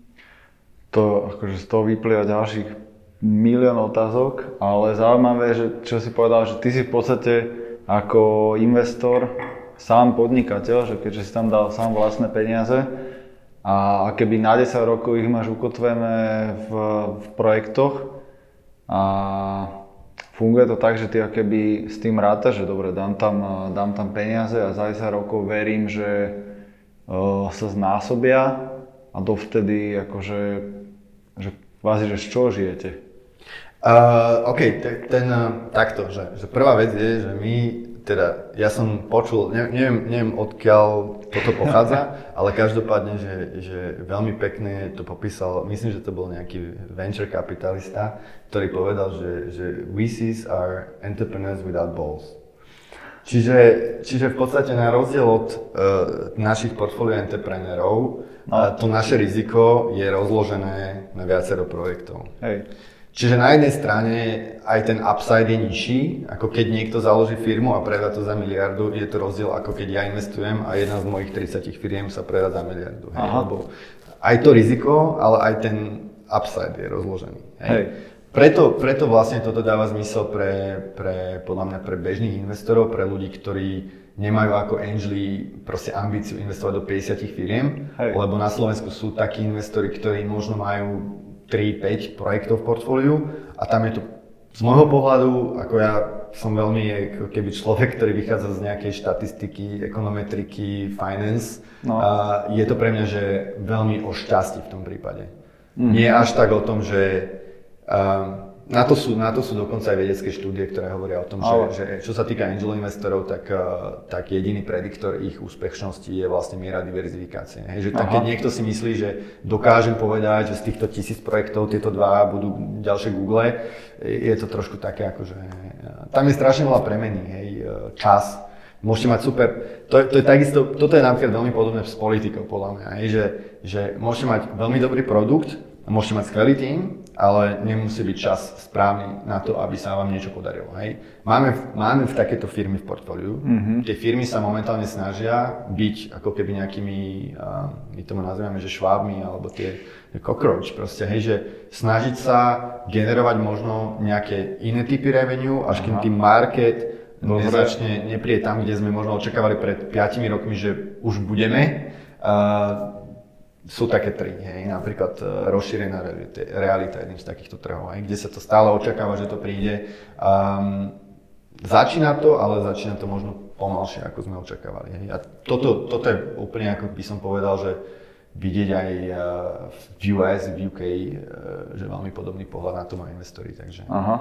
To akože z toho vyplýva ďalších milión otázok, ale zaujímavé, že čo si povedal, že ty si v podstate ako investor sám podnikateľ, že keďže si tam dal sám vlastné peniaze, a keby na desať rokov ich máš ukotvené v, v projektoch a funguje to tak, že ty keby s tým rátaš, že dobre, dám tam, dám tam peniaze a za desať rokov verím, že uh, sa znásobia a dovtedy akože, že vás, že z čoho žijete? Uh, OK, t- ten uh, takto, že, že prvá vec je, že my teda ja som počul, neviem, neviem odkiaľ toto pochádza, ale každopádne, že, že veľmi pekne to popísal, myslím, že to bol nejaký venture kapitalista, ktorý povedal, že, že V Cs are entrepreneurs without balls. Čiže, čiže v podstate na rozdiel od uh, našich portfólio entreprenérov, no. uh, to naše riziko je rozložené na viacero projektov. Hej. Čiže na jednej strane aj ten upside je nižší, ako keď niekto založí firmu a predá to za miliardu, je to rozdiel ako keď ja investujem a jedna z mojich tridsať firiem sa predá za miliardu. Hej? Lebo aj to riziko, ale aj ten upside je rozložený. Hej? Hej. preto, preto vlastne toto dáva zmysel pre, pre, podľa mňa pre bežných investorov, pre ľudí, ktorí nemajú ako angeli proste ambíciu investovať do päťdesiat firiem, Hej. lebo na Slovensku sú takí investori, ktorí možno majú tri päť projektov v portfóliu a tam je to z môjho pohľadu, ako ja som veľmi ako keby človek, ktorý vychádza z nejakej štatistiky, ekonometriky, finance, no. a je to pre mňa, že veľmi o šťastí v tom prípade. Mm-hmm. Nie až tak o tom, že um, na, to sú, na to sú dokonca aj vedecké štúdie, ktoré hovoria o tom, že, že čo sa týka angel investorov, tak, uh, tak jediný prediktor ich úspešnosti je vlastne miera diverzifikácie. Hej, že tak, keď niekto si myslí, že dokážem povedať, že z týchto tisíc projektov tieto dva budú ďalšie Google, je to trošku také ako, že tam je strašne veľa premení, hej, čas. Môžete mať super, to, to je takisto, toto je napríklad veľmi podobné s politikou podľa mňa, hej, že, že môžete mať veľmi dobrý produkt, môžete mať skvelý tím, ale nemusí byť čas správny na to, aby sa vám niečo podarilo, hej. Máme, máme v takéto firmy v portfóliu, mm-hmm. tie firmy sa momentálne snažia byť ako keby nejakými, my tomu nazývame, že švábmi, alebo tie cockroach proste, hej, že snažiť sa generovať možno nejaké iné typy revenue, až kým tým market nezačne neprieť tam, kde sme možno očakávali pred piatimi rokmi, že už budeme. Uh, sú také tri, hej, napríklad uh, rozšírená realita, realita jedným z takýchto trhov, hej, kde sa to stále očakáva, že to príde. Um, začína to, ale začína to možno pomalšie, ako sme očakávali. Hej. A toto, toto je úplne, ako by som povedal, že vidieť aj v U S, v U K, že veľmi podobný pohľad na to má investori, takže. Aha.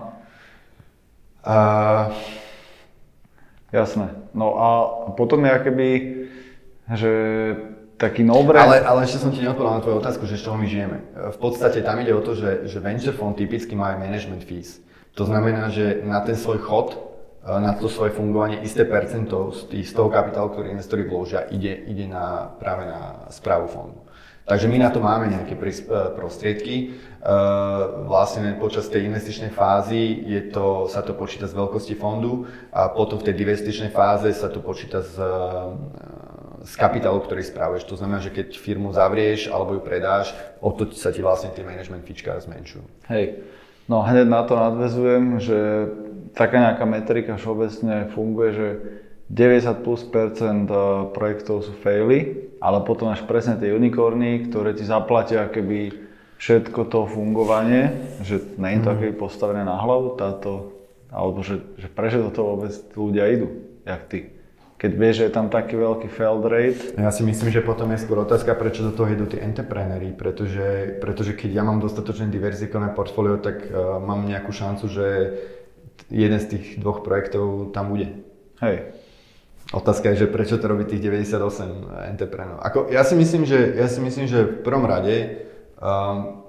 Uh, Jasné. No a potom je akoby, že taký no-brainer. Ale, ale ešte som ti neodpovedal na tvoju otázku, že z čoho my žijeme. V podstate tam ide o to, že, že venture fund typicky má aj management fees. To znamená, že na ten svoj chod, na to svoje fungovanie isté percento z, tých, z toho kapitálu, ktorý investori vložia, ide, ide na, práve na správu fondu. Takže my na to máme nejaké prostriedky. Vlastne počas tej investičnej fázy je to, sa to počíta z veľkosti fondu a potom v tej divestičnej fáze sa to počíta z, z kapitálu, ktorý správuješ. To znamená, že keď firmu zavrieš alebo ju predáš, o to sa ti vlastne tie management fíčka zmenšujú. Hej, no hneď na to nadväzujem, že taká nejaká metrika všeobecne funguje, že deväťdesiat plus percent projektov sú faily, ale potom až presne tie unicorny, ktoré ti zaplatia keby všetko to fungovanie, že nie je to akoby postavené na hlavu táto, alebo že, že prečo do toho vôbec ľudia idú, jak ty. Keď vieš, že je tam taký veľký failed rate. Ja si myslím, že potom je skôr otázka, prečo do toho idú tí entrepreneurs, pretože, pretože keď ja mám dostatočne diverzifikované portfólio, tak uh, mám nejakú šancu, že jeden z tých dvoch projektov tam bude. Hej. Otázka je, že prečo to robí tých deväťdesiatosem entrepreneurov. Ako, ja si myslím, že, ja si myslím, že v prvom rade, um,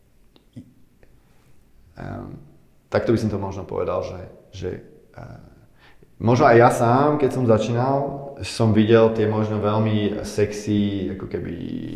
um, takto by som to možno povedal, že, že uh, možno aj ja sám, keď som začínal, som videl tie možno veľmi sexy, ako keby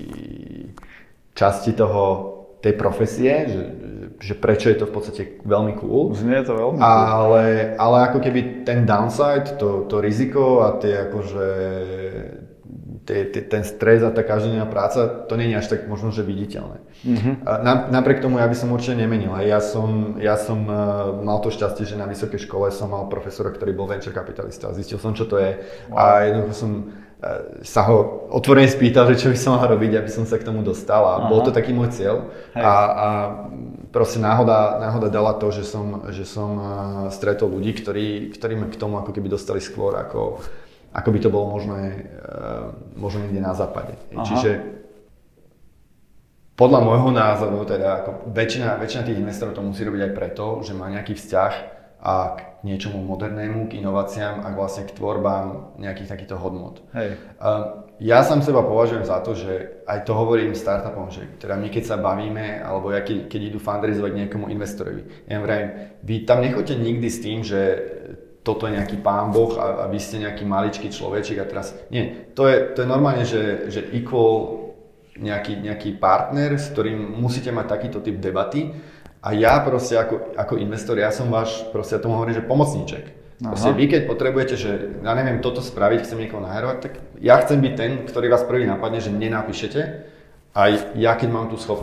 časti toho, tej profesie, že, že prečo je to v podstate veľmi cool. Znie to veľmi cool. Ale, ale ako keby ten downside, to, to riziko a tie akože tie, tie, ten stres a tá každodenná práca, to nie je až tak možno, že viditeľné. Mm-hmm. Na, napriek tomu ja by som určite nemenil. Ja som, ja som uh, mal to šťastie, že na vysokej škole som mal profesora, ktorý bol venture kapitalista. Zistil som, čo to je. Wow. A jednoducho som sa ho otvorene spýtal, že čo by som mal robiť, aby som sa k tomu dostal a Aha. bol to taký môj cieľ a, a proste náhoda, náhoda dala to, že som, že som stretol ľudí, ktorí, ktorí ma k tomu ako keby dostali skôr, ako, ako by to bolo možné, možno niekde na západe. Aha. Čiže podľa môjho názoru, teda ako väčšina, väčšina tých investorov to musí robiť aj preto, že má nejaký vzťah a k niečomu modernému, k inováciám a vlastne k tvorbám nejakých takýchto hodnot. Hej. Ja sám seba považujem za to, že aj to hovorím startupom, že teda my keď sa bavíme, alebo ja keď, keď idú fundraizovať nejakomu investorovi, ja vravím, vy tam nechoďte nikdy s tým, že toto je nejaký pán Boh a, a vy ste nejaký maličký človečik a teraz, nie, to je, to je normálne, že, že equal nejaký, nejaký partner, s ktorým musíte mať takýto typ debaty. A ja proste ako, ako investor, ja som váš, proste ja tomu hovorím, že pomocníček. Proste vy keď potrebujete, že ja neviem toto spraviť, chcem niekoho nahajrovať, tak ja chcem byť ten, ktorý vás prvý napadne, že nenapíšete. A ja keď mám tú schopnosť,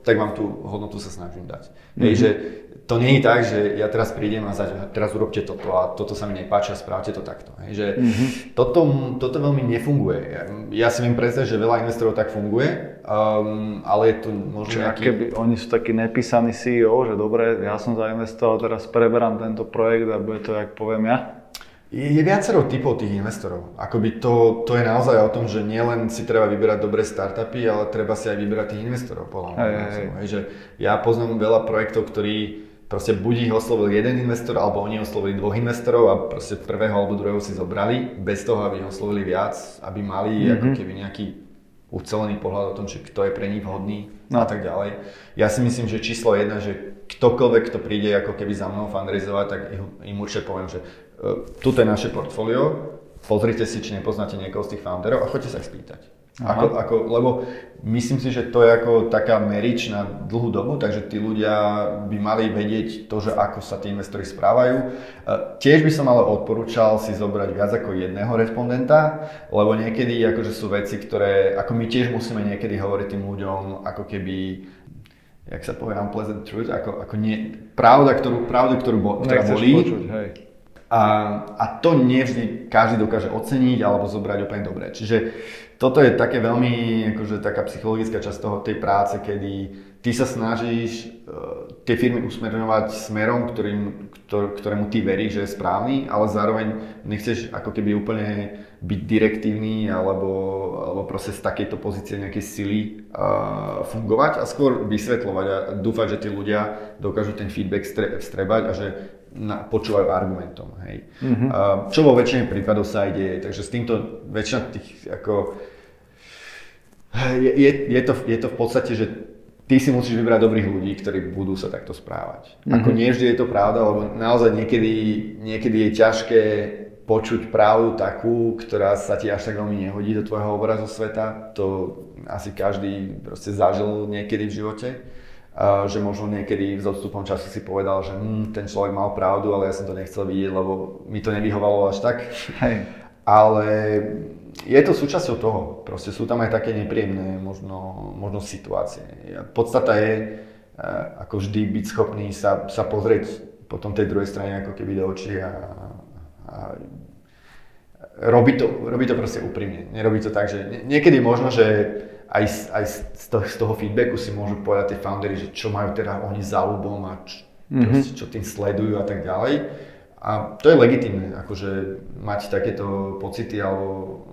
tak vám tú hodnotu sa snažím dať. Mm-hmm. Hej, že to nie je tak, že ja teraz prídem a zaď, teraz urobte toto a toto sa mi nepáči a správte to takto. Hej, že mm-hmm. toto, toto veľmi nefunguje. Ja, ja si viem predstaviť, že veľa investorov tak funguje, um, ale je to možno nejaký... Keby oni sú takí nepísaní C E O, že dobre, ja som zainvestoval, teraz preberám tento projekt a bude to, jak poviem ja? Je viacero typov tých investorov. Akoby to, to je naozaj o tom, že nielen si treba vyberať dobré startupy, ale treba si aj vyberať tých investorov. Podľa mňa. Hej, hej. Hej, že ja poznám veľa projektov, ktorí proste buď ich oslovil jeden investor, alebo oni oslovili dvoch investorov a proste prvého alebo druhého si zobrali, bez toho, aby oslovili viac, aby mali mm-hmm. ako keby nejaký ucelený pohľad o tom, že kto je pre nich vhodný no. a tak ďalej. Ja si myslím, že číslo jedna, že ktokoľvek, kto príde ako keby za mnou fundraizovať, tak im určite poviem, že uh, tuto je naše portfólio, pozrite si, či nepoznáte niekoho z tých founderov a choďte sa ich spýtať. Ako, ako, lebo myslím si, že to je ako taká merič na dlhú dobu, takže tí ľudia by mali vedieť to, že ako sa tí investori správajú. Uh, tiež by som ale odporúčal si zobrať viac ako jedného respondenta, lebo niekedy akože sú veci, ktoré, ako my tiež musíme niekedy hovoriť tým ľuďom, ako keby, jak sa povie, unpleasant truth, ako, ako nie, pravda, ktorú, pravdu, ktorú bo, ktorá bolí. Počuť, hej. A, a to nevždy každý dokáže oceniť alebo zobrať úplne dobre. Čiže toto je také veľmi, akože taká psychologická časť toho, tej práce, kedy ty sa snažíš uh, tie firmy usmerňovať smerom, ktorým, ktor, ktorému ty veríš, že je správny, ale zároveň nechceš ako keby úplne byť direktívny alebo, alebo proste z takejto pozície nejakej sily uh, fungovať a skôr vysvetľovať a dúfať, že tí ľudia dokážu ten feedback stre, vstrebať a že na, počúvajú argumentom, hej. Mm-hmm. Uh, čo vo väčšine prípadov sa aj deje, takže s týmto väčšina tých ako je, je, je, to, je to v podstate, že ty si musíš vybrať dobrých ľudí, ktorí budú sa takto správať. Mm-hmm. Ako nie vždy je to pravda, lebo naozaj niekedy, niekedy je ťažké počuť pravdu takú, ktorá sa ti až tak veľmi nehodí do tvojho obrazu sveta. To asi každý proste zažil niekedy v živote. Uh, že možno niekedy s odstupom času si povedal, že hm, ten človek mal pravdu, ale ja som to nechcel vidieť, lebo mi to nevyhovalo až tak. Hej. Ale je to súčasťou toho. Proste sú tam aj také nepríjemné možno, možno situácie. Podstata je uh, ako vždy byť schopný sa, sa pozrieť potom tej druhej strane ako keby do očí a, a robiť to, robí to proste úprimne. Nerobí to tak, že niekedy možno, že aj, aj z, toho, z toho feedbacku si môžu povedať tie foundery, že čo majú teda oni za ľubom a čo, mm-hmm. proste, čo tým sledujú a tak ďalej. A to je legitímne, akože mať takéto pocity, alebo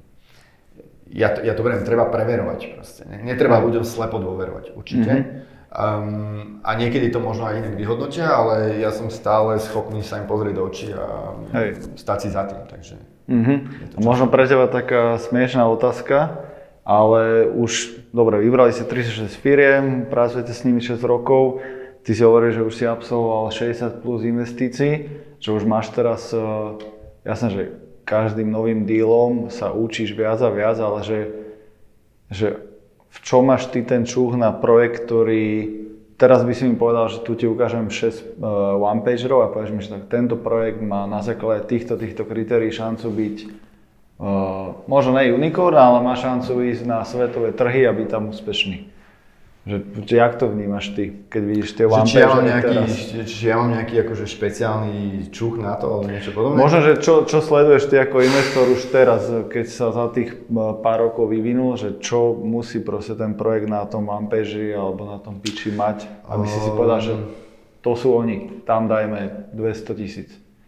ja to, ja to beriem, treba preverovať proste. Netreba ľuďom slepo dôverovať, určite. Mm-hmm. Um, a niekedy to možno aj inak vyhodnotia, ale ja som stále schopný sa im pozrieť do očí a Hej. stať si za tým, takže... Mm-hmm. Možno pre teba taká smiešná otázka, ale už, dobre, vybrali ste tridsaťšesť firiem, pracujete s nimi šesť rokov, ty si hovoril, že už si absolvoval šesťdesiat plus investícií, že už máš teraz, jasné, že každým novým dealom sa učíš viac a viac, ale že, že v čom máš ty ten čuch na projekt, ktorý, teraz by si mi povedal, že tu ti ukážem šesť uh, one-pagerov a povieš mi, že tak tento projekt má na základe týchto, týchto kritérií šancu byť Uh, možno nie unicorn, ale má šancu ísť na svetové trhy a byť tam úspešný. Že, že jak to vnímaš ty, keď vidíš tie one či ja mám nejaký, či ja mám nejaký akože špeciálny čuch na to, alebo niečo podobné? Možno, že čo, čo sleduješ ty ako investor už teraz, keď sa za tých pár rokov vyvinul, že čo musí proste ten projekt na tom one page alebo na tom pitchi mať, aby si si povedal, že to sú oni, tam dajme dvesto tisíc.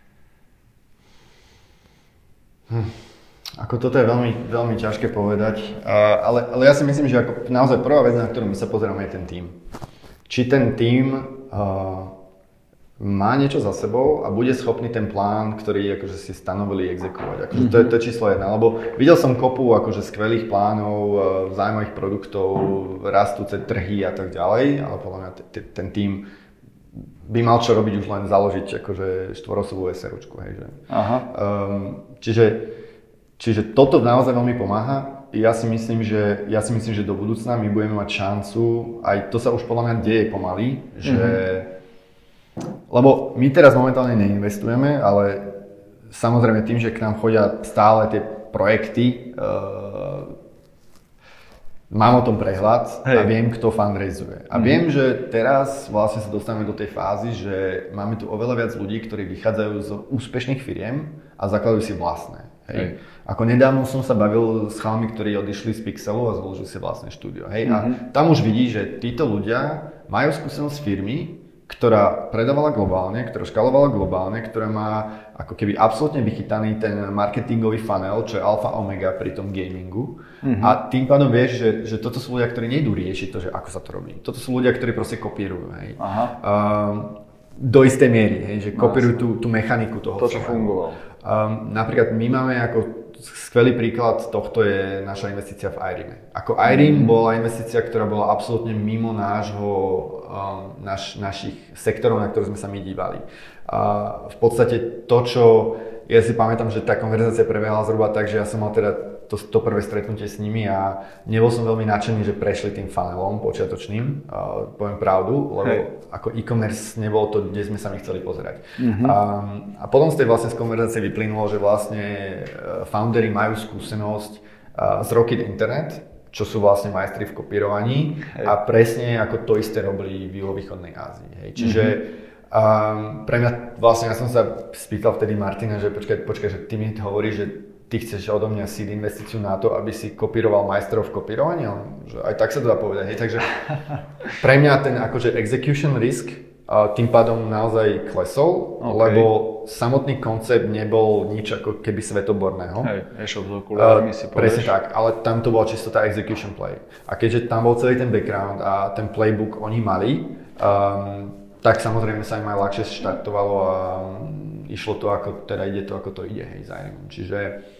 Hm. Ako toto je veľmi, veľmi ťažké povedať, uh, ale, ale ja si myslím, že ako naozaj prvá vec, na ktorú my sa pozeráme, je ten tím. Či ten tím uh, má niečo za sebou a bude schopný ten plán, ktorý akože si stanovili, exekuovať. Akože to, je, to je číslo jedna, lebo videl som kopu akože skvelých plánov, uh, zaujímavých produktov, rastúce trhy a tak ďalej, ale podľa mňa t- t- ten tím by mal čo robiť, už len založiť akože štvorosovú SROčku, hej, že. Aha. Um, čiže Čiže toto naozaj veľmi pomáha. Ja si myslím, že, ja si myslím, že do budúcna my budeme mať šancu, aj to sa už podľa mňa deje pomaly, že... Mm-hmm. Lebo my teraz momentálne neinvestujeme, ale samozrejme tým, že k nám chodia stále tie projekty, uh, mám o tom prehľad Hej. a viem, kto fundraizuje. A mm. viem, že teraz vlastne sa dostávame do tej fázy, že máme tu oveľa viac ľudí, ktorí vychádzajú z úspešných firiem a zakladajú si vlastné. Hej. Hej. Ako nedávno som sa bavil s chalmi, ktorí odišli z Pixelu a založili si vlastné štúdio. Hej. Mm-hmm. A tam už vidí, že títo ľudia majú skúsenosť firmy, ktorá predávala globálne, ktorá škalovala globálne, ktorá má ako keby absolútne vychytaný ten marketingový funnel, čo je alfa omega pri tom gamingu. Mm-hmm. A tým pádom vieš, že, že toto sú ľudia, ktorí nejdú riešiť to, že ako sa to robí. Toto sú ľudia, ktorí proste kopírujú. Hej. Aha. Um, do istej miery, hej, že kopírujú tú, tú mechaniku toho. To, čo fungovalo. Um, napríklad my máme ako skvelý príklad tohto je naša investícia v iRime. Ako iRime mm. bola investícia, ktorá bola absolútne mimo nášho, um, naš, našich sektorov, na ktoré sme sa my dívali. Uh, v podstate to, čo ja si pamätám, že tá konverzácia prebehla zhruba tak, že ja som mal teda to, to prvé stretnutie s nimi a nebol som veľmi nadšený, že prešli tým funnelom počiatočným, uh, poviem pravdu, lebo Hej. ako e-commerce nebolo to, kde sme sa my chceli pozerať. Mm-hmm. Um, a potom z tej vlastne z konverzácie vyplynulo, že vlastne uh, founderi majú skúsenosť uh, z Rocket Internet, čo sú vlastne majstri v kopírovaní Hej. a presne ako to isté robili v juhovýchodnej Ázii. Hej. Čiže mm-hmm. Um, pre mňa, vlastne ja som sa spýtal vtedy Martina, že počkaj, počkaj, že ty mi hovoríš, že ty chceš odo mňa seed investíciu na to, aby si kopíroval majstrov v kopírovaní, že aj tak sa to dá povedať, hej, takže pre mňa ten akože execution risk uh, tým pádom naozaj klesol, okay. lebo samotný koncept nebol nič ako keby svetoborného. Hej, e-shop s okulármi uh, si povieš. Presne tak, ale tam to bola čisto tá execution play. A keďže tam bol celý ten background a ten playbook oni mali, um, tak samozrejme sa im aj ľahšie štartovalo a išlo to ako, teda ide to ako to ide, hej, zájemom. Čiže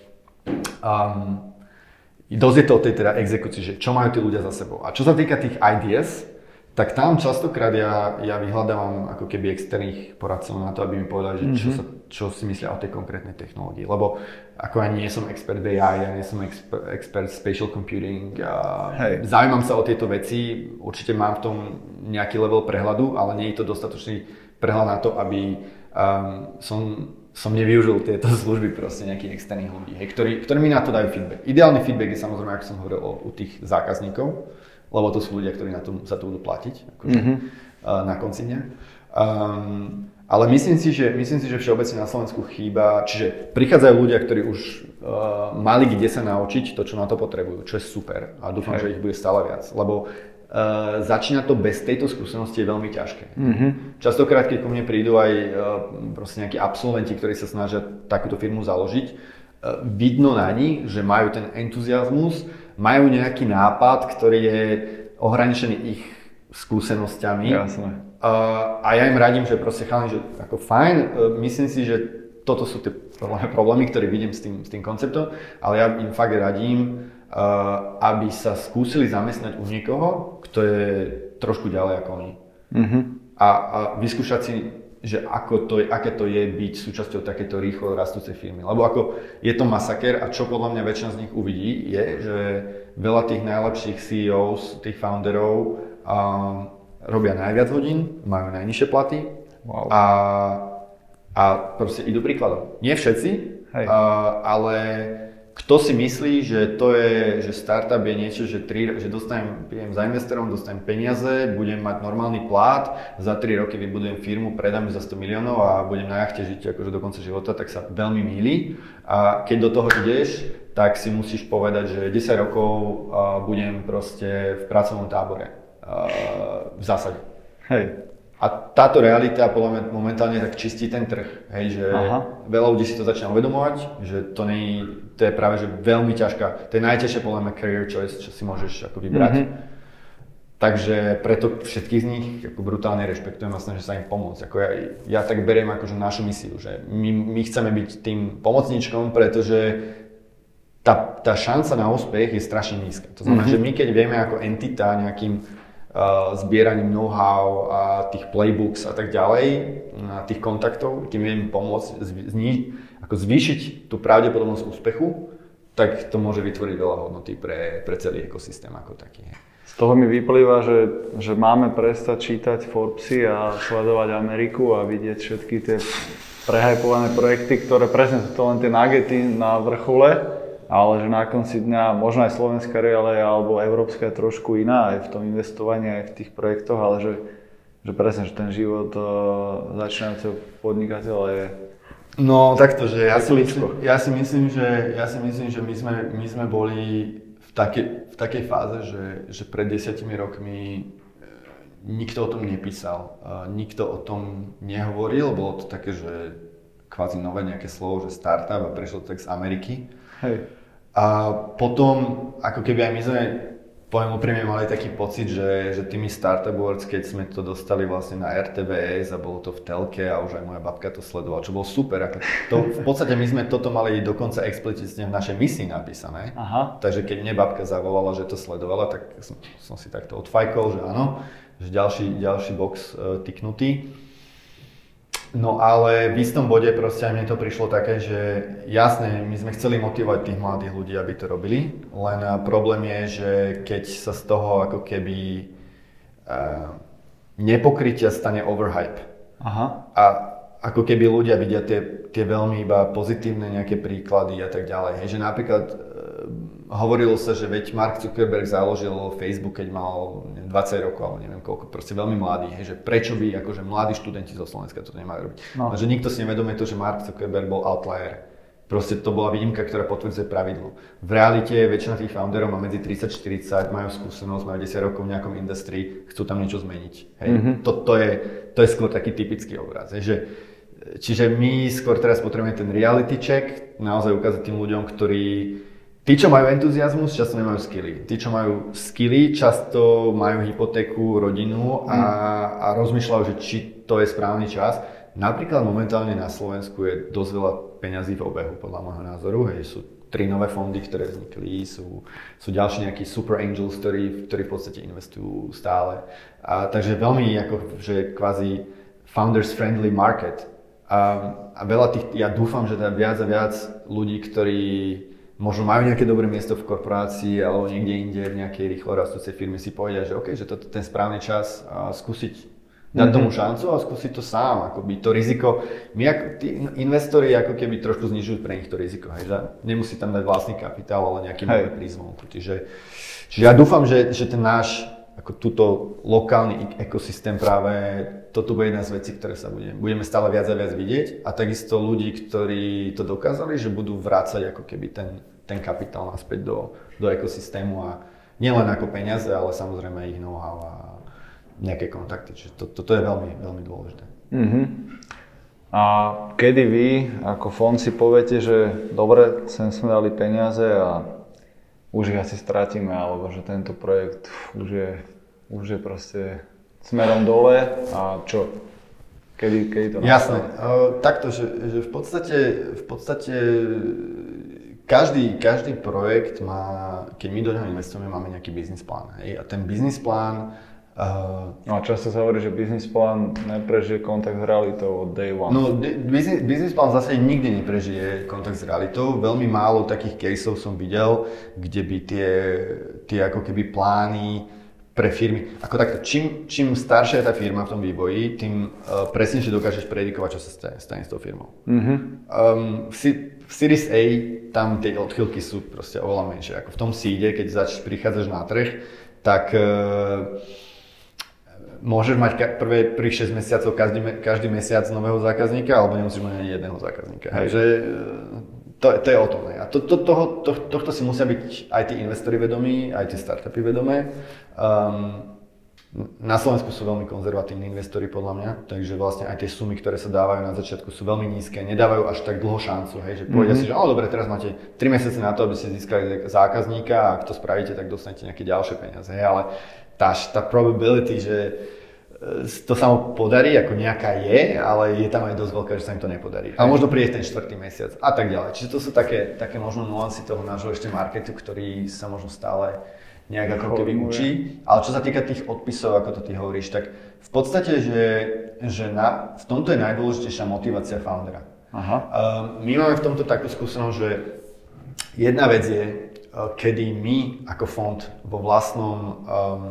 um, dosť je to o tej teda exekúcii, že čo majú tí ľudia za sebou. A čo sa týka tých ideas, tak tam častokrát ja, ja vyhľadávam ako keby externých poradcov na to, aby mi povedali, že čo, sa, čo si myslia o tej konkrétnej technológii. Lebo ako ja nie som expert á í, ja nie som expert, expert spatial computing, a zaujímam sa o tieto veci, určite mám v tom nejaký level prehľadu, ale nie je to dostatočný prehľad na to, aby um, som, som nevyužil tieto služby proste nejakých externých ľudí, hej, ktorí, ktorí mi na to dajú feedback. Ideálny feedback je samozrejme, ako som hovoril, o, u tých zákazníkov, lebo to sú ľudia, ktorí na to, za to budú platiť akože, mm-hmm. uh, na konci dňa. Um, ale myslím si, že, myslím si, že všeobecne na Slovensku chýba, čiže prichádzajú ľudia, ktorí už uh, mali kde sa naučiť to, čo na to potrebujú, čo je super a dúfam, Hej. že ich bude stále viac, lebo uh, začína to bez tejto skúsenosti je veľmi ťažké. Mm-hmm. Častokrát, keď ku mne prídu aj uh, proste nejakí absolventi, ktorí sa snažia takúto firmu založiť, uh, vidno na nich, že majú ten entuziasmus, majú nejaký nápad, ktorý je ohraničený ich skúsenosťami. Jasné. Uh, a ja im radím, že proste chalani, že ako fajn, uh, myslím si, že toto sú tie problémy, ktoré vidím s tým, s tým konceptom, ale ja im fakt radím, uh, aby sa skúsili zamestnať u niekoho, kto je trošku ďalej ako oni. Mm-hmm. A, a vyskúšať si, že ako to je, aké to je byť súčasťou takéto rýchlo rastúcej firmy. Lebo ako je to masaker a čo podľa mňa väčšina z nich uvidí, je, že veľa tých najlepších sí í ós, tých founderov um, robia najviac hodín, majú najnižšie platy wow. a, a proste idú príkladom. Nie všetci, uh, ale kto si myslí, že to je, že startup je niečo, že, tri, že dostanem, prídem za investorom, dostanem peniaze, budem mať normálny plát, za tri roky vybudujem firmu, predám ju za sto miliónov a budem na jachte žiť akože do konca života, tak sa veľmi mýli. A keď do toho ideš, tak si musíš povedať, že desať rokov uh, budem proste v pracovnom tábore. Uh, v zásade. Hej. A táto realita podľa mňa momentálne tak čistí ten trh, hej, že Aha. veľa ľudí si to začína uvedomovať, že to nie, to je práve že veľmi ťažká, to je najťažšie podľa mňa career choice, čo si môžeš ako vybrať. Mm-hmm. Takže preto všetkých z nich ako brutálne rešpektujem a snažím sa im pomôcť. Ako ja, ja tak beriem akože našu misiu, že my, my chceme byť tým pomocníčkom, pretože tá, tá šanca na úspech je strašne nízka. To znamená, mm-hmm. že my keď vieme ako entita nejakým Uh, zbieraním know-how a tých playbooks a tak ďalej, a tých kontaktov, tým vieme pomôcť zni- ako zvýšiť tú pravdepodobnosť úspechu, tak to môže vytvoriť veľa hodnoty pre, pre celý ekosystém ako taký. Z toho mi vyplýva, že, že máme prestať čítať Forbesy a sledovať Ameriku a vidieť všetky tie prehypované projekty, ktoré presne sú to len tie nuggety na vrchole a ale že na konci dňa možno aj slovenská realia alebo európska je trošku iná aj v tom investovaní, aj v tých projektoch, ale že, že presne, že ten život uh, začínajúceho podnikateľa je... No takto, že ja si, myslím, ja si myslím, že, ja si myslím, že my sme, my sme boli v, take, v takej fáze, že, že pred desiatimi rokmi nikto o tom nepísal, uh, nikto o tom nehovoril, bolo to také, že kvázi nové nejaké slovo, že startup a prišlo to tak z Ameriky. Hej. A potom, ako keby aj my sme, poviem úprimne, mali taký pocit, že, že tými Startup Awards, keď sme to dostali vlastne na er té vé es a bolo to v telke a už aj moja babka to sledovala, čo bolo super. Ako to, v podstate my sme toto mali dokonca explicitne v našej misii napísané. Aha. Takže keď mne babka zavolala, že to sledovala, tak som, som si takto odfajkol, že áno, že ďalší, ďalší box uh, tyknutý. No ale v istom bode proste aj mne to prišlo také, že jasné, my sme chceli motivovať tých mladých ľudí, aby to robili, len problém je, že keď sa z toho ako keby uh, nepokrytia stane overhype. Aha. A ako keby ľudia vidia tie, tie veľmi iba pozitívne nejaké príklady a tak ďalej. Hej, že napríklad uh, hovorilo sa, že veď Mark Zuckerberg založil Facebook, keď mal dvadsať rokov, alebo neviem koľko, proste veľmi mladý, hej, že prečo by akože mladí študenti zo Slovenska to nemajú robiť. No. Lenže nikto si nevedomuje to, že Mark Zuckerberg bol outlier. Proste to bola výnimka, ktorá potvrdzuje pravidlo. V realite väčšina tých founderov má medzi tridsať štyridsať, majú skúsenosť, majú desať rokov v nejakom industrii, chcú tam niečo zmeniť. Hej. Mm-hmm. To, to, je, to je skôr taký typický obraz. Hej, že, čiže my skôr teraz potrebujeme ten reality check, naozaj ukázať tým ľuďom, ktorí tí, čo majú entuziazmus, často nemajú skilly. Tí, čo majú skilly, často majú hypotéku, rodinu a, a rozmýšľajú, že či to je správny čas. Napríklad momentálne na Slovensku je dosť veľa peňazí v obehu, podľa môjho názoru. Hej, sú tri nové fondy, ktoré vznikli, sú, sú ďalší nejakí super angels, ktorí, ktorí v podstate investujú stále. A, takže veľmi ako, že kvázi founders friendly market. A, a veľa tých, ja dúfam, že teda viac a viac ľudí, ktorí možno majú nejaké dobré miesto v korporácii alebo niekde inde v nejakej rýchlo rastúcej firme si povedia, že OK, že toto je ten správny čas a skúsiť dať mm-hmm. tomu šancu a skúsiť to sám, akoby to riziko. My ako tí investori ako keby trošku znižujú pre nich to riziko, hej, že nemusí tam dať vlastný kapitál, ale nejaký malý prízvon. Čiže, čiže ja dúfam, že, že ten náš ako túto lokálny ekosystém práve toto bude jedna z vecí, ktoré sa bude, budeme stále viac a viac vidieť a takisto ľudí, ktorí to dokázali, že budú vrácať ako keby ten, ten kapitál naspäť do, do ekosystému a nielen ako peniaze, ale samozrejme ich know-how a nejaké kontakty, čiže to, toto je veľmi, veľmi dôležité. Mm-hmm. A kedy vy ako fond si poviete, že dobre, sem sme dali peniaze a už ich asi stratíme, alebo že tento projekt už je, už je proste smerom dole a čo? Kedy, kedy to nastane? Jasné, uh, takto, že, že v podstate, v podstate každý, každý projekt má, keď my do neho investujeme, máme nejaký business plán. Hej? A ten business plán Uh, no a často sa hovorí, že business plán neprežije kontakt s realitou od day one. No business, business plán zase nikdy neprežije kontakt s realitou. Veľmi málo takých caseov som videl, kde by tie, tie ako keby plány pre firmy, ako takto, čím, čím staršia je tá firma v tom vývoji, tým uh, presnejšie dokážeš predikovať, čo sa stane, stane s tou firmou. Mm-hmm. Um, v, v Series A tam tie odchýlky sú proste oveľa menšie. Ako v tom seede, keď zač, prichádzaš na trh, tak uh, môžeš mať ka- prvé prvých šesť mesiacov každý, každý mesiac nového zákazníka, alebo nemusíš mať ani jedného zákazníka. Hej, že to, to je o tom. Ne? A to, to, toho, to, tohto si musia byť aj tí investori vedomí, aj tie startupy vedomé. Um, na Slovensku sú veľmi konzervatívni investori podľa mňa, takže vlastne aj tie sumy, ktoré sa dávajú na začiatku sú veľmi nízke, nedávajú až tak dlho šancu. Hej, že povedia mm-hmm. si, že áno, dobre, teraz máte tri mesiace na to, aby ste získali zákazníka a ak to spravíte, tak dostanete nejaké ďalšie peniaze. Hej, ale tá, tá probability, že to sa mu podarí, ako nejaká je, ale je tam aj dosť veľká, že sa im to nepodarí. A možno príde ten štvrtý mesiac a tak ďalej. Čiže to sú také, také možno nuancy toho nášho ešte marketu, ktorý sa možno stále nejak ako keby učí. Ale čo sa týka tých odpisov, ako to ty hovoríš, tak v podstate, že, že na, v tomto je najdôležitejšia motivácia foundera. Aha. My máme v tomto takú skúsenosť, že jedna vec je, kedy my ako fond vo vlastnom um,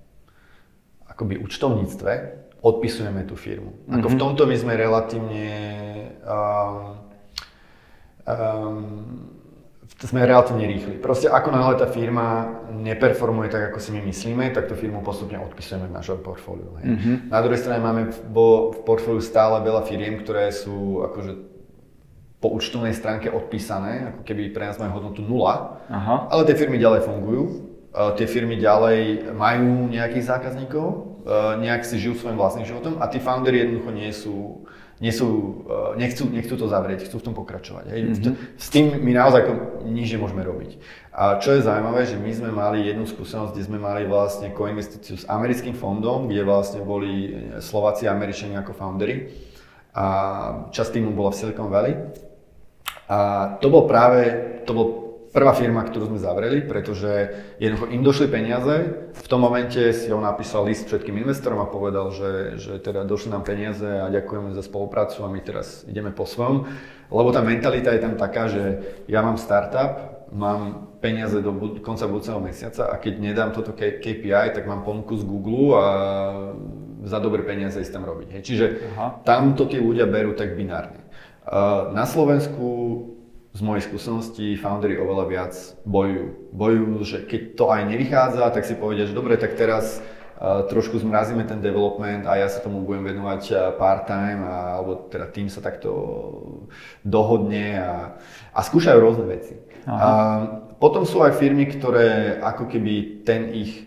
akoby účtovníctve odpisujeme tú firmu. Ako mm-hmm. v tomto my sme relatívne um, um, v sme relatívne rýchli. Proste ako náhle tá firma neperformuje tak, ako si my myslíme, tak tú firmu postupne odpisujeme v našom portfóliu. Mm-hmm. Na druhej strane máme v, v portfóliu stále veľa firiem, ktoré sú akože po účtovnej stránke odpísané, ako keby pre nás majú hodnotu nula, Aha. ale tie firmy ďalej fungujú, tie firmy ďalej majú nejakých zákazníkov, nejak si žijú svojím vlastným životom a tí founderi jednoducho nie sú Nie sú, nechcú, nechcú to zavrieť, chcú v tom pokračovať. Hej. Mm-hmm. S tým my naozaj nič nemôžeme robiť. A čo je zaujímavé, že my sme mali jednu skúsenosť, kde sme mali vlastne koinvestíciu s americkým fondom, kde vlastne boli Slováci a Američania ako founderi. A časť týmu bola v Silicon Valley. A to bol práve, to bol prvá firma, ktorú sme zavreli, pretože jednoducho im došli peniaze. V tom momente si on napísal list všetkým investorom a povedal, že, že teda došli nám peniaze a ďakujeme za spoluprácu a my teraz ideme po svojom. Lebo tá mentalita je tam taká, že ja mám startup, mám peniaze do bud- konca budúceho mesiaca a keď nedám toto K P I, tak mám ponuku z Google a za dobré peniaze ísť tam robiť. Hej. Čiže Aha. tamto tí ľudia berú tak binárne. Uh, na Slovensku z mojej skúsenosti founderi oveľa viac bojujú. Bojujú, že keď to aj nevychádza, tak si povedia, že dobre, tak teraz uh, trošku zmrazíme ten development a ja sa tomu budem venovať uh, part-time, a, alebo teda tým sa takto dohodne a, a skúšajú rôzne veci. A potom sú aj firmy, ktoré ako keby ten ich,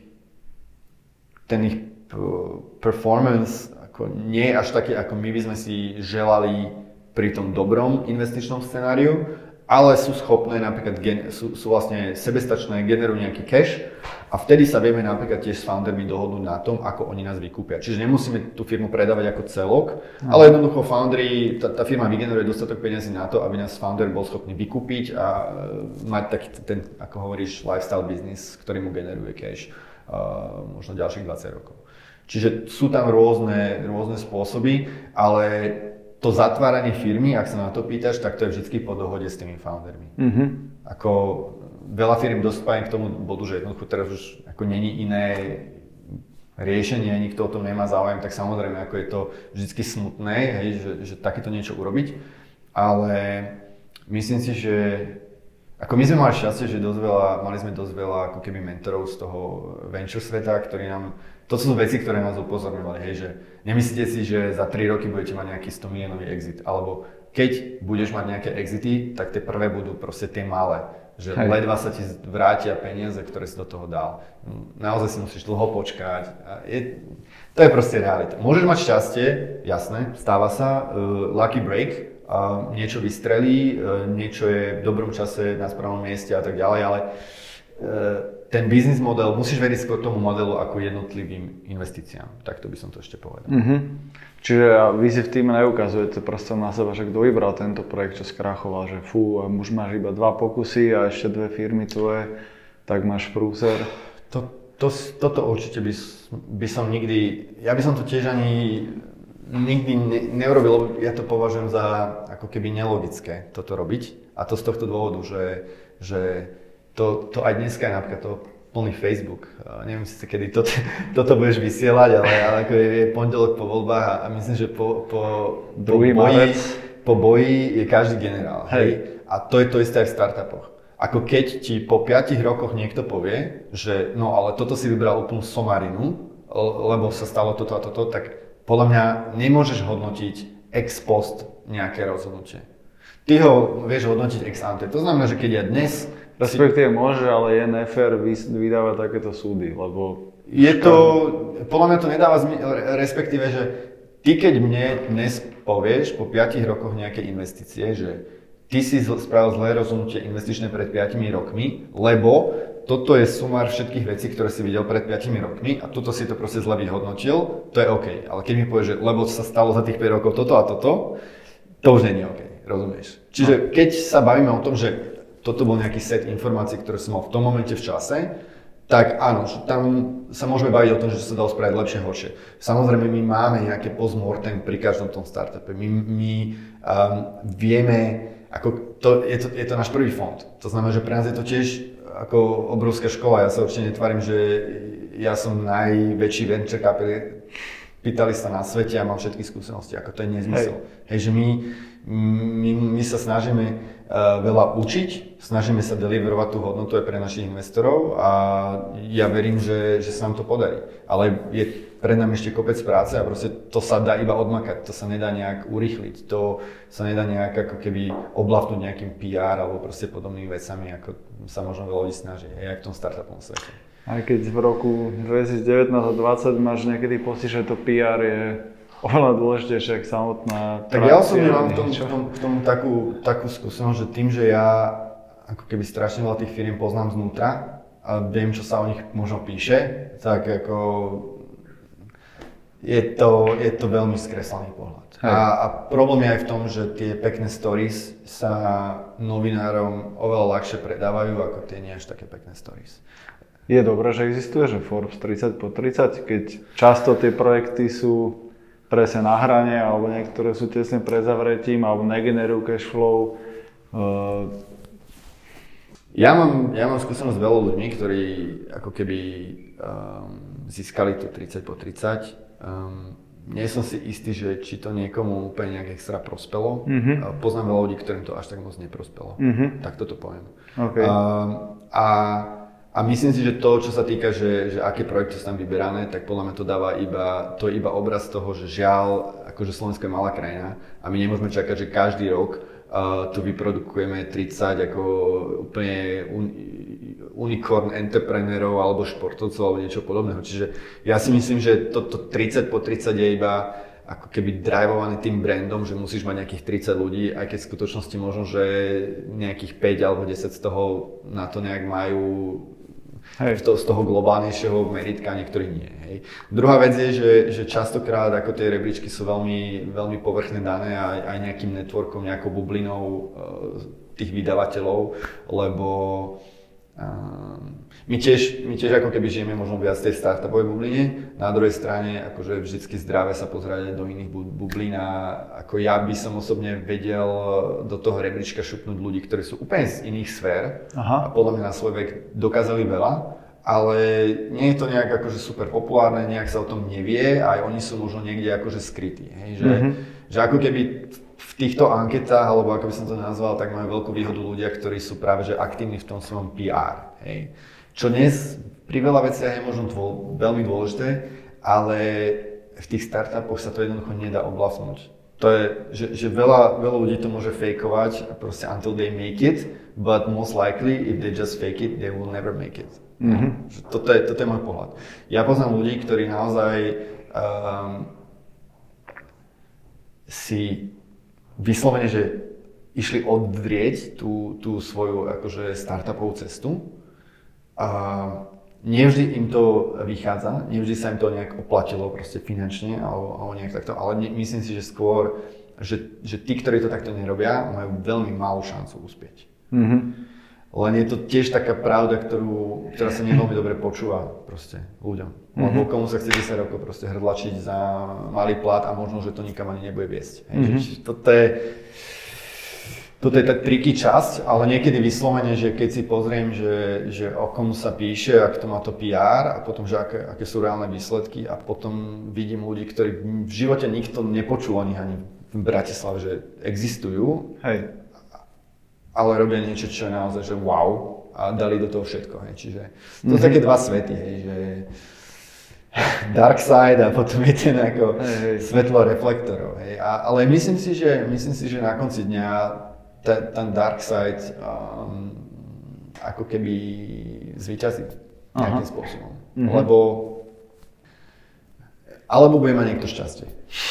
ten ich performance ako nie je až taký, ako my by sme si želali pri tom dobrom investičnom scenáriu, ale sú schopné, napríklad gen, sú, sú vlastne sebestačné, generujú nejaký cash a vtedy sa vieme napríklad tiež s foundermi dohodnúť na tom, ako oni nás vykúpia. Čiže nemusíme tú firmu predávať ako celok, mm. ale jednoducho founderi, tá, tá firma vygeneruje dostatok peniazí na to, aby nás founder bol schopný vykúpiť a mať taký ten, ako hovoríš, lifestyle business, ktorý mu generuje cash uh, možno ďalších dvadsať rokov. Čiže sú tam rôzne, rôzne spôsoby, ale to zatváranie firmy, ak sa na to pýtaš, tak to je vždy po dohode s tými foundermi. Mm-hmm. Ako veľa firm dospávajú k tomu bodu, že jednoducho teraz už ako není iné riešenie, nikto o tom nemá záujem, tak samozrejme ako je to vždy smutné, hej, že, že takéto niečo urobiť. Ale myslím si, že ako my sme mali šťastie, že dosť veľa, mali sme dosť veľa ako keby mentorov z toho venture sveta, ktorí nám, to sú veci, ktoré nás upozorňovali, hej, že nemyslíte si, že za tri roky budete mať nejaký sto miliónový exit, alebo keď budeš mať nejaké exity, tak tie prvé budú proste tie malé, že hej. ledva sa ti vrátia peniaze, ktoré si do toho dal. Naozaj si musíš dlho počkať. Je, to je proste realita. Môžeš mať šťastie, jasné, stáva sa, uh, lucky break, uh, niečo vystrelí, uh, niečo je v dobrom čase na správnom mieste a tak ďalej, ale uh, ten biznis model, musíš veriť skôr tomu modelu ako jednotlivým investíciám. Takto by som to ešte povedal. Mm-hmm. Čiže vy si v týme neukazujete prstom na seba, že kto vybral tento projekt, čo skrachoval, že fú, už máš iba dva pokusy a ešte dve firmy tvoje, tak máš prúser. To, to, toto určite by, by som nikdy, ja by som to tiež ani nikdy ne, neurobil, lebo ja to považujem za ako keby nelogické toto robiť. A to z tohto dôvodu, že, že To, to aj dneska je napríklad to plný Facebook. Neviem si, kedy to, toto budeš vysielať, ale, ale ako je, je pondelok po voľbách a, a myslím, že po, po, po, boji, po boji je každý generál. Hej. Hej. A to je to isté aj v startupoch. Ako keď ti po piatich rokoch niekto povie, že no ale toto si vybral úplnú somarinu, lebo sa stalo toto a toto, tak podľa mňa nemôžeš hodnotiť ex post nejaké rozhodnutie. Ty ho vieš hodnotiť ex ante. To znamená, že keď ja dnes respektíve môže, ale je nefér vydávať takéto súdy, lebo... Je to, podľa mňa to nedáva zmi- respektíve, že ty keď mne dnes povieš po piatich rokoch nejaké investície, že ty si spravil zlé rozhodnutie investičné pred piatimi rokmi, lebo toto je sumár všetkých vecí, ktoré si videl pred piatimi rokmi a toto si to proste zle vyhodnotil, to je OK. Ale keď mi povieš, že lebo sa stalo za tých päť rokov toto a toto, to už nie je OK, rozumieš? Čiže keď sa bavíme o tom, že toto bol nejaký set informácií, ktoré som mal v tom momente v čase, tak áno, tam sa môžeme baviť o tom, že sa dalo spraviť lepšie, horšie. Samozrejme, my máme nejaké post-mortem pri každom tom startupe. My, my um, vieme, ako to, je, to, je to náš prvý fond. To znamená, že pre nás je to tiež ako obrovská škola. Ja sa určite netvarím, že ja som najväčší venture kapitalista na svete a mám všetky skúsenosti. Ako to je nezmysel. Hej. Hej, že my, my, my sa snažíme uh, veľa učiť, snažíme sa deliverovať tú hodnotu aj pre našich investorov a ja verím, že, že sa nám to podarí. Ale je pred nami ešte kopec práce a proste to sa dá iba odmakať, to sa nedá nejak urýchliť, to sa nedá nejak ako keby obľahnúť nejakým pé er alebo proste podobnými vecami, ako sa možno veľa ľudí snaží, aj v tom startupom svete. Aj keď v roku dvetisícdevätnásť a dvadsať máš niekedy pocit, že to pé er je oveľa dôležitejšie ako samotná trakcia. Tak ja osobne mám v tom, v tom, v tom takú, takú skúsenosť, že tým, že ja ako keby strašne veľa tých firiem poznám znútra a viem, čo sa o nich možno píše, tak ako je to, je to veľmi skreslený pohľad. A, a problém je aj v tom, že tie pekné stories sa novinárom oveľa ľahšie predávajú ako tie nie až také pekné stories. Je dobré, že existuje, že Forbes tridsať po tridsať, keď často tie projekty sú presne na hrane, alebo niektoré sú tesne pred zavretím, alebo negenerujú cash flow. Uh... Ja mám, ja mám skúsenosť s veľa ľuďmi, ktorí ako keby um, získali to tridsať po tridsať. Um, nie som si istý, že či to niekomu úplne nejak extra prospelo. Mm-hmm. Poznám veľa ľudí, ktorým to až tak moc neprospelo. Mm-hmm. Tak toto poviem. Okay. Um, a A myslím si, že to, čo sa týka, že, že aké projekty sú tam vyberané, tak podľa mňa to dáva iba, to je iba obraz toho, že žiaľ, akože Slovensko je malá krajina a my nemôžeme čakať, že každý rok uh, tu vyprodukujeme tridsať ako úplne un, unicorn entreprenérov alebo športovcov alebo niečo podobného. Čiže ja si myslím, že toto tridsať po tridsať je iba ako keby drivovaný tým brandom, že musíš mať nejakých tridsať ľudí, aj keď v skutočnosti možno, že nejakých päť alebo desať z toho na to nejak majú. Hej. Z toho globálnejšieho meritka, niektorí nie. Hej. Druhá vec je, že, že častokrát ako tie rebríčky sú veľmi, veľmi povrchne dané aj, aj nejakým networkom, nejakou bublinou uh, tých vydavateľov, lebo uh, my, tiež, my tiež ako keby žijeme možno viac tej startupovej bubline. Na druhej strane akože vždycky zdravé sa pozerať do iných bublín a ako ja by som osobne vedel do toho rebríčka šupnúť ľudí, ktorí sú úplne z iných sfér. Aha. A podľa mňa na svoj vek dokázali veľa, ale nie je to nejak akože super populárne, nejak sa o tom nevie a aj oni sú možno niekde akože skrytí. Hej? Že, mm-hmm. že ako keby v týchto anketách, alebo ako by som to nazval, tak majú veľkú výhodu ľudia, ktorí sú práve že aktívni v tom svojom pé er. Hej? Čo dnes pri veľa veciach je možno dô, veľmi dôležité, ale v tých startupoch sa to jednoducho nedá oblasnúť. To je, že, že veľa, veľa ľudí to môže fejkovať proste until they make it, but most likely if they just fake it, they will never make it. Mm-hmm. Toto je, toto je môj pohľad. Ja poznám ľudí, ktorí naozaj um, si vyslovene, že išli odvrieť tú, tú svoju akože startupovú cestu. A nevždy im to vychádza, nevždy sa im to nejak oplatilo proste finančne alebo, alebo nejak takto, ale ne, myslím si, že skôr, že, že tí, ktorí to takto nerobia, majú veľmi malú šancu uspieť. Mm-hmm. Len je to tiež taká pravda, ktorú, ktorá sa neveľmi dobre počúva proste ľuďom. Mm-hmm. Lebo komu sa chce desať rokov proste hrdlačiť za malý plat a možno, že to nikam ani nebude viesť. Mm-hmm. Že, toto je... Toto je tak triky časť, ale niekedy vyslovene, že keď si pozriem, že, že o komu sa píše, ak to má to pé er a potom, že aké, aké sú reálne výsledky a potom vidím ľudí, ktorí v živote nikto nepočul o nich ani v Bratislave, že existujú, hej, ale robia niečo, čo je naozaj, že wow a dali do toho všetko, hej, čiže to mm-hmm. sú také dva svety, hej, že dark side a potom je ten ako hej, hej. svetlo reflektorov, hej, a, ale myslím si, že, myslím si, že na konci dňa ten, ten dark side um, ako keby zvíťazí nejakým spôsobom, mm-hmm. lebo alebo bude mať niekto šťastie.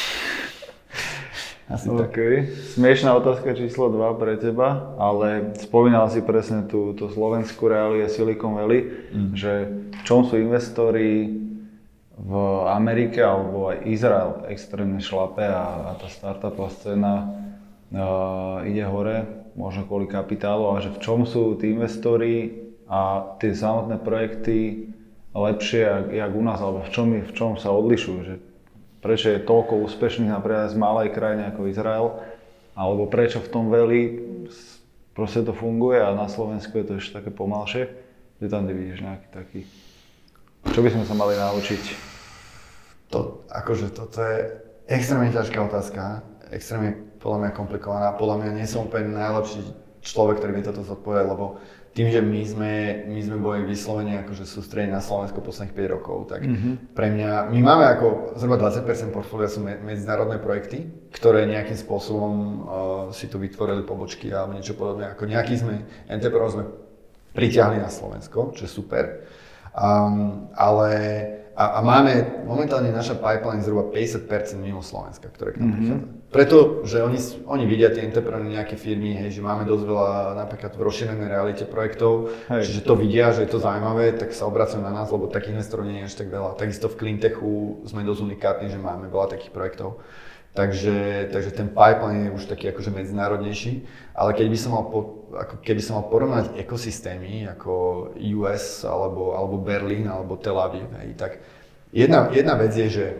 Asi OK. Tak. Smiešná otázka číslo dva pre teba, ale spomínal si presne tú, tú slovenskú reáliu Silicon Valley, mm. že v čom sú investori v Amerike alebo aj Izrael extrémne šlape a, a tá startupová scéna Uh, ide hore, možno kvôli kapitálu, ale že v čom sú tí investori a tie samotné projekty lepšie, jak, jak u nás, alebo v čom, v čom sa odlišujú, že prečo je toľko úspešných napríklad z malej krajiny ako Izrael, alebo prečo v tom Valley proste to funguje a na Slovensku je to ešte také pomalšie, že tam nevidíš nejaký taký, čo by sme sa mali naučiť? To, akože toto je extrémne ťažká otázka, extrémne podľa mňa komplikovaná. Podľa mňa nie som úplne najlepší človek, ktorý vie toto zodpovedať, lebo tým, že my sme, my sme boli vyslovene akože sústredení na Slovensko posledných päť rokov, tak mm-hmm. pre mňa, my máme ako zhruba dvadsať percent portfólia sú me, medzinárodné projekty, ktoré nejakým spôsobom uh, si tu vytvorili pobočky alebo niečo podobné, ako nejaký sme, entrepreneur sme pritiahli na Slovensko, čo je super, um, ale a, a máme, momentálne naša pipeline zhruba päťdesiat percent mimo Slovenska, ktoré k nám prichádza. Mm-hmm. Preto, že oni, oni vidia tie entrepreneury, nejaké firmy, hej, že máme dosť veľa napríklad v rozšírenej realite projektov, hej. Čiže to vidia, že je to zaujímavé, tak sa obracajú na nás, lebo takých investorov nie je až tak veľa. Takisto v cleantechu sme dosť unikátni, že máme veľa takých projektov. Takže, takže ten pipeline je už taký akože medzinárodnejší, ale keď by som mal, po, ako keby som mal porovnať ekosystémy ako U S alebo, alebo Berlín alebo Tel Aviv, hej, tak jedna, jedna vec je, že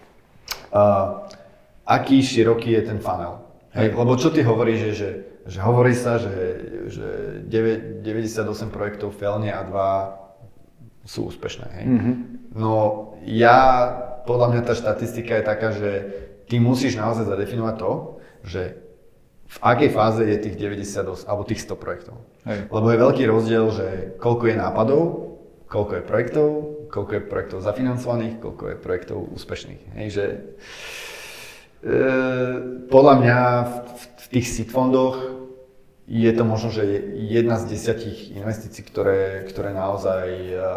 uh, aký široký je ten funnel. Hej, lebo čo ty hovoríš, že, že, že hovorí sa, že, že deväťdesiatosem projektov failne a dva sú úspešné. Hej. Mm-hmm. No ja, podľa mňa tá štatistika je taká, že ty musíš naozaj zadefinovať to, že v akej fáze je tých deväťdesiatosem alebo tých sto projektov. Hej. Lebo je veľký rozdiel, že koľko je nápadov, koľko je projektov, koľko je projektov zafinancovaných, koľko je projektov úspešných. Hej, že E, podľa mňa v, v tých seed fondoch je to možno, že jedna z desiatich investícií, ktoré, ktoré naozaj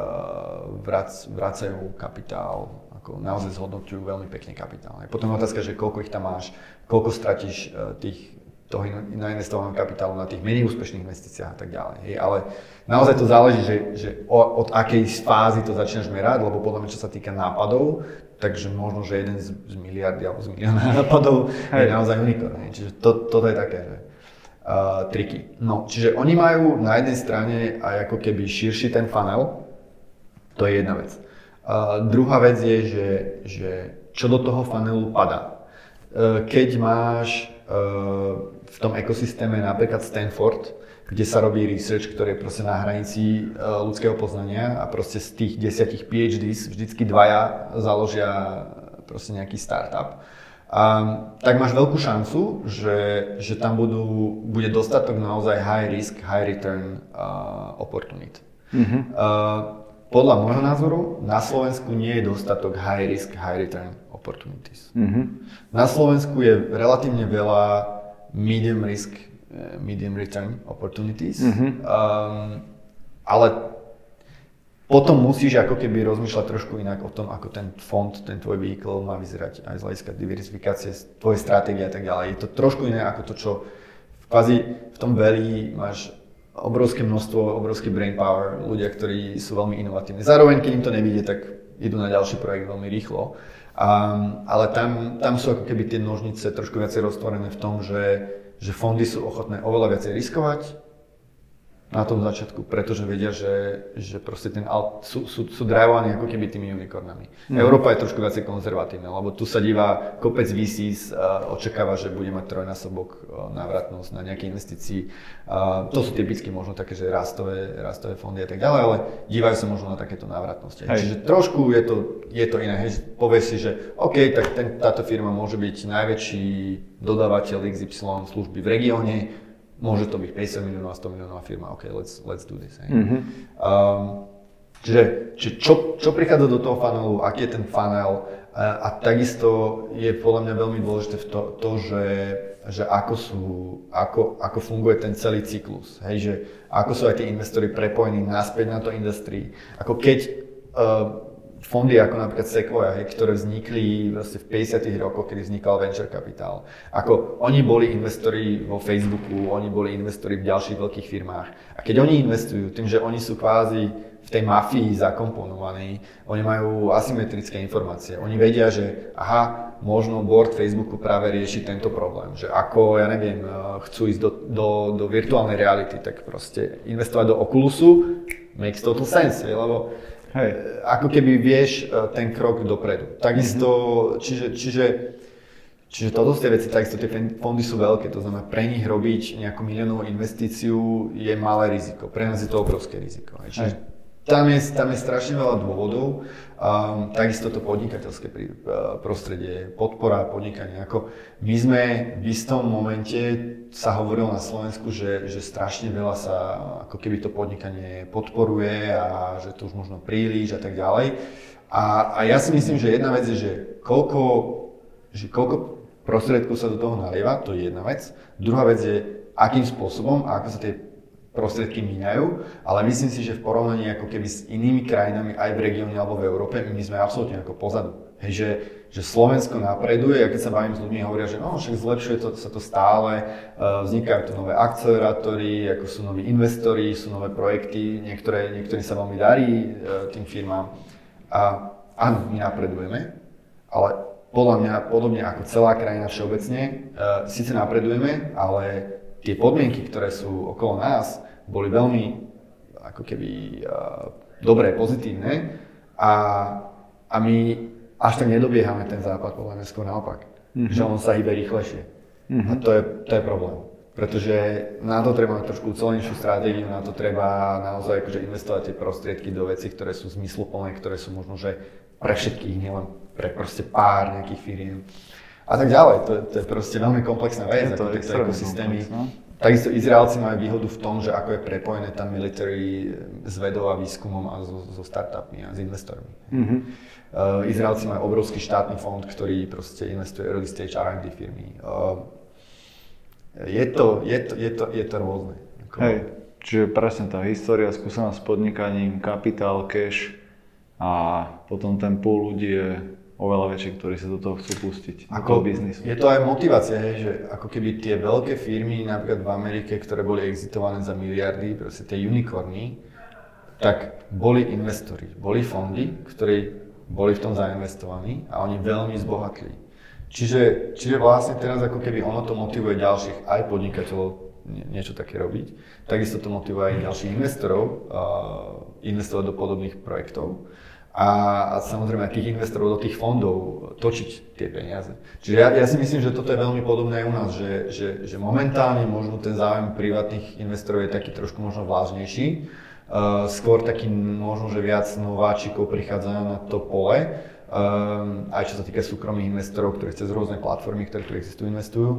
vrac, vracajú kapitál, ako naozaj zhodnotujú veľmi pekne kapitál. A potom je otázka, že koľko ich tam máš, koľko stratíš tých, toho nainvestovaného kapitálu na tých menej úspešných investíciách a tak ďalej. Hej, ale naozaj to záleží, že, že od akej fázy to začneš merať, lebo podľa mňa, čo sa týka nápadov, takže možno, že jeden z, z miliardy alebo z milióna nápadov je naozaj unicorn. Čiže to, toto je také, že uh, triky. No, čiže oni majú na jednej strane aj ako keby širší ten funnel, to je jedna vec. Uh, druhá vec je, že, že čo do toho funnelu padá. Uh, keď máš uh, v tom ekosystéme napríklad Stanford, kde sa robí research, ktorý je proste na hranici uh, ľudského poznania a proste z tých desiatich PhDs vždycky dvaja založia proste nejaký startup. Um, tak máš veľkú šancu, že, že tam budú, bude dostatok naozaj high risk, high return uh, opportunity. Mm-hmm. Uh, podľa môjho názoru na Slovensku nie je dostatok high risk, high return opportunities. Mm-hmm. Na Slovensku je relatívne veľa medium risk, medium return opportunities, mm-hmm. um, ale potom musíš ako keby rozmýšľať trošku inak o tom, ako ten fond, ten tvoj vehicle má vyzerať aj z hľadiska diversifikácie, tvojej stratégie a tak ďalej. Je to trošku iné ako to, čo kvázi v tom valley máš obrovské množstvo, obrovský brain power, ľudia, ktorí sú veľmi inovatívni. Zároveň, keď im to nevidie, tak idú na ďalší projekt veľmi rýchlo. Um, ale tam, tam sú ako keby tie nožnice trošku viacej roztvorené v tom, že, že fondy sú ochotné oveľa viacej riskovať na tom začiatku, pretože vedia, že, že proste ten alt, sú, sú, sú drivovaní ako keby tými unicornami. Mm. Európa je trošku viacej konzervatívna, lebo tu sa díva kopec vé cés, uh, očakáva, že bude mať trojnásobok uh, návratnosť na nejaké investícii. Uh, to sú typicky možno také, že rastové, rastové fondy a tak ďalej, ale dívajú sa možno na takéto návratnosti. Hej. Čiže trošku je to, je to iné. Hej. Povieš si, že OK, tak ten, táto firma môže byť najväčší dodávateľ iks ypsilon služby v regióne, môže to byť päťdesiat miliónov a sto miliónová firma, OK, let's, let's do this. Mm-hmm. Um, čiže či čo, čo prichádza do toho funnelu, aký je ten funnel a, a takisto je podľa mňa veľmi dôležité v to, to že, že ako, sú, ako, ako funguje ten celý cyklus, hej, že ako sú aj tí investori prepojení naspäť na to industrii, ako keď uh, fondy ako napríklad Sequoia, hej, ktoré vznikli vlastne v päťdesiatych rokoch, kedy vznikal venture capital. Ako oni boli investori vo Facebooku, oni boli investori v ďalších veľkých firmách. A keď oni investujú, tým, že oni sú kvázi v tej mafii zakomponovaní, oni majú asymetrické informácie. Oni vedia, že aha, možno board Facebooku práve rieši tento problém. Že ako, ja neviem, chcú ísť do, do, do virtuálnej reality, tak proste investovať do Oculusu makes total sense, lebo hej, ako keby vieš ten krok dopredu. Takisto, mm-hmm. čiže, čiže, čiže toto z tie veci, takisto tie fondy sú veľké, to znamená pre nich robiť nejakú miliónovú investíciu je malé riziko, pre nás je to obrovské riziko. Čiže, tam je, tam je strašne veľa dôvodov. Um, takisto to podnikateľské prostredie, podpora podnikania. Ako my sme v istom momente sa hovorilo na Slovensku, že, že strašne veľa sa ako keby to podnikanie podporuje a že to už možno príliš a tak ďalej. A, a ja si myslím, že jedna vec je, že koľko, že koľko prostriedkov sa do toho nalieva, to je jedna vec. Druhá vec je, akým spôsobom a ako sa tie prostriedky míňajú, ale myslím si, že v porovnaní ako keby s inými krajinami aj v regióne alebo v Európe, my sme absolútne ako pozadu. Hej, že, že Slovensko napreduje, a keď sa bavím s ľuďmi, hovoria, že no, však zlepšuje to, sa to stále, uh, vznikajú tu nové akcelerátory, ako sú noví investori, sú nové projekty, niektoré, niektorým sa veľmi darí uh, tým firmám. A áno, my napredujeme, ale podľa mňa, podobne ako celá krajina všeobecne, uh, síce napredujeme, ale tie podmienky, ktoré sú okolo nás, boli veľmi ako keby uh, dobré, pozitívne a, a my až tak nedobiehame ten západ, podľa mňa skôr naopak, mm-hmm. že on sa hýbe rýchlejšie. Mm-hmm. A to je, to je problém, pretože na to treba mať trošku ucelenejšiu stratégiu, na to treba naozaj akože investovať tie prostriedky do vecí, ktoré sú zmysluplné, ktoré sú možno že pre všetkých, nielen pre proste pár nejakých firiem. A tak ďalej, to, to je proste veľmi komplexná vec, ako tieto ekosystémy. Takisto Izraelci majú výhodu v tom, že ako je prepojené tam military s vedou a výskumom a so, so startupmi a s investormi. Mm-hmm. Uh, Izraelci majú obrovský štátny fond, ktorý proste investuje early stage er and dé firmy. Uh, je, to, je, to, je, to, je to rôzne. Hej, čiže presne tá história, skúsenosť s podnikaním, kapitál, cash a potom ten pool ľudí je oveľa väčší, ktorí sa do toho chcú pustiť, ako biznisu. Je to aj motivácia, hej, že ako keby tie veľké firmy, napríklad v Amerike, ktoré boli exitované za miliardy, proste tie unicorny, tak boli investori, boli fondy, ktorí boli v tom zainvestovaní a oni veľmi zbohatli. Čiže, čiže vlastne teraz ako keby ono to motivuje ďalších aj podnikateľov niečo také robiť, takisto to motivuje aj ďalších investorov uh, investovať do podobných projektov. A, a samozrejme aj tých investorov do tých fondov točiť tie peniaze. Čiže ja, ja si myslím, že toto je veľmi podobné aj u nás, že, že, že momentálne možno ten záujem privátnych investorov je taký trošku možno vážnejší. Uh, skôr taký možno, že viac nováčikov prichádza na to pole, um, aj čo sa týka súkromných investorov, ktorí cez rôzne platformy, ktoré tu existujú, investujú.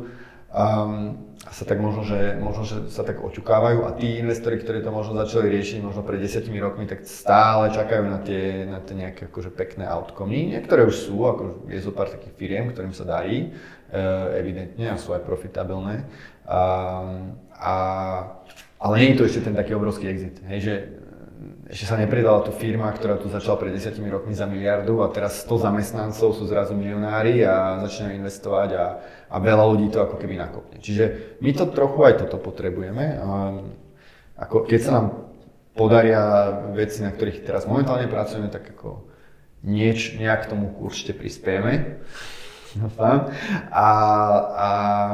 Um, sa tak možno že, možno, že sa tak oťukávajú a tí investori, ktorí to možno začali riešiť možno pred desiatimi rokmi, tak stále čakajú na tie, na tie nejaké akože pekné outcomy. Niektoré už sú, ako je zo pár takých firiem, ktorým sa darí, uh, evidentne a sú aj profitabilné. Um, a, ale nie je to ešte ten taký obrovský exit, hej, že ešte sa nepredala tu firma, ktorá tu začala pred desiatimi rokmi za miliardu a teraz sto zamestnancov sú zrazu milionári a začínajú investovať a, a veľa ľudí to ako keby nakopne. Čiže my to trochu aj toto potrebujeme. Ako keď sa nám podaria veci, na ktorých teraz momentálne pracujeme, tak ako nieč, nejak k tomu určite prispiejeme. A, a,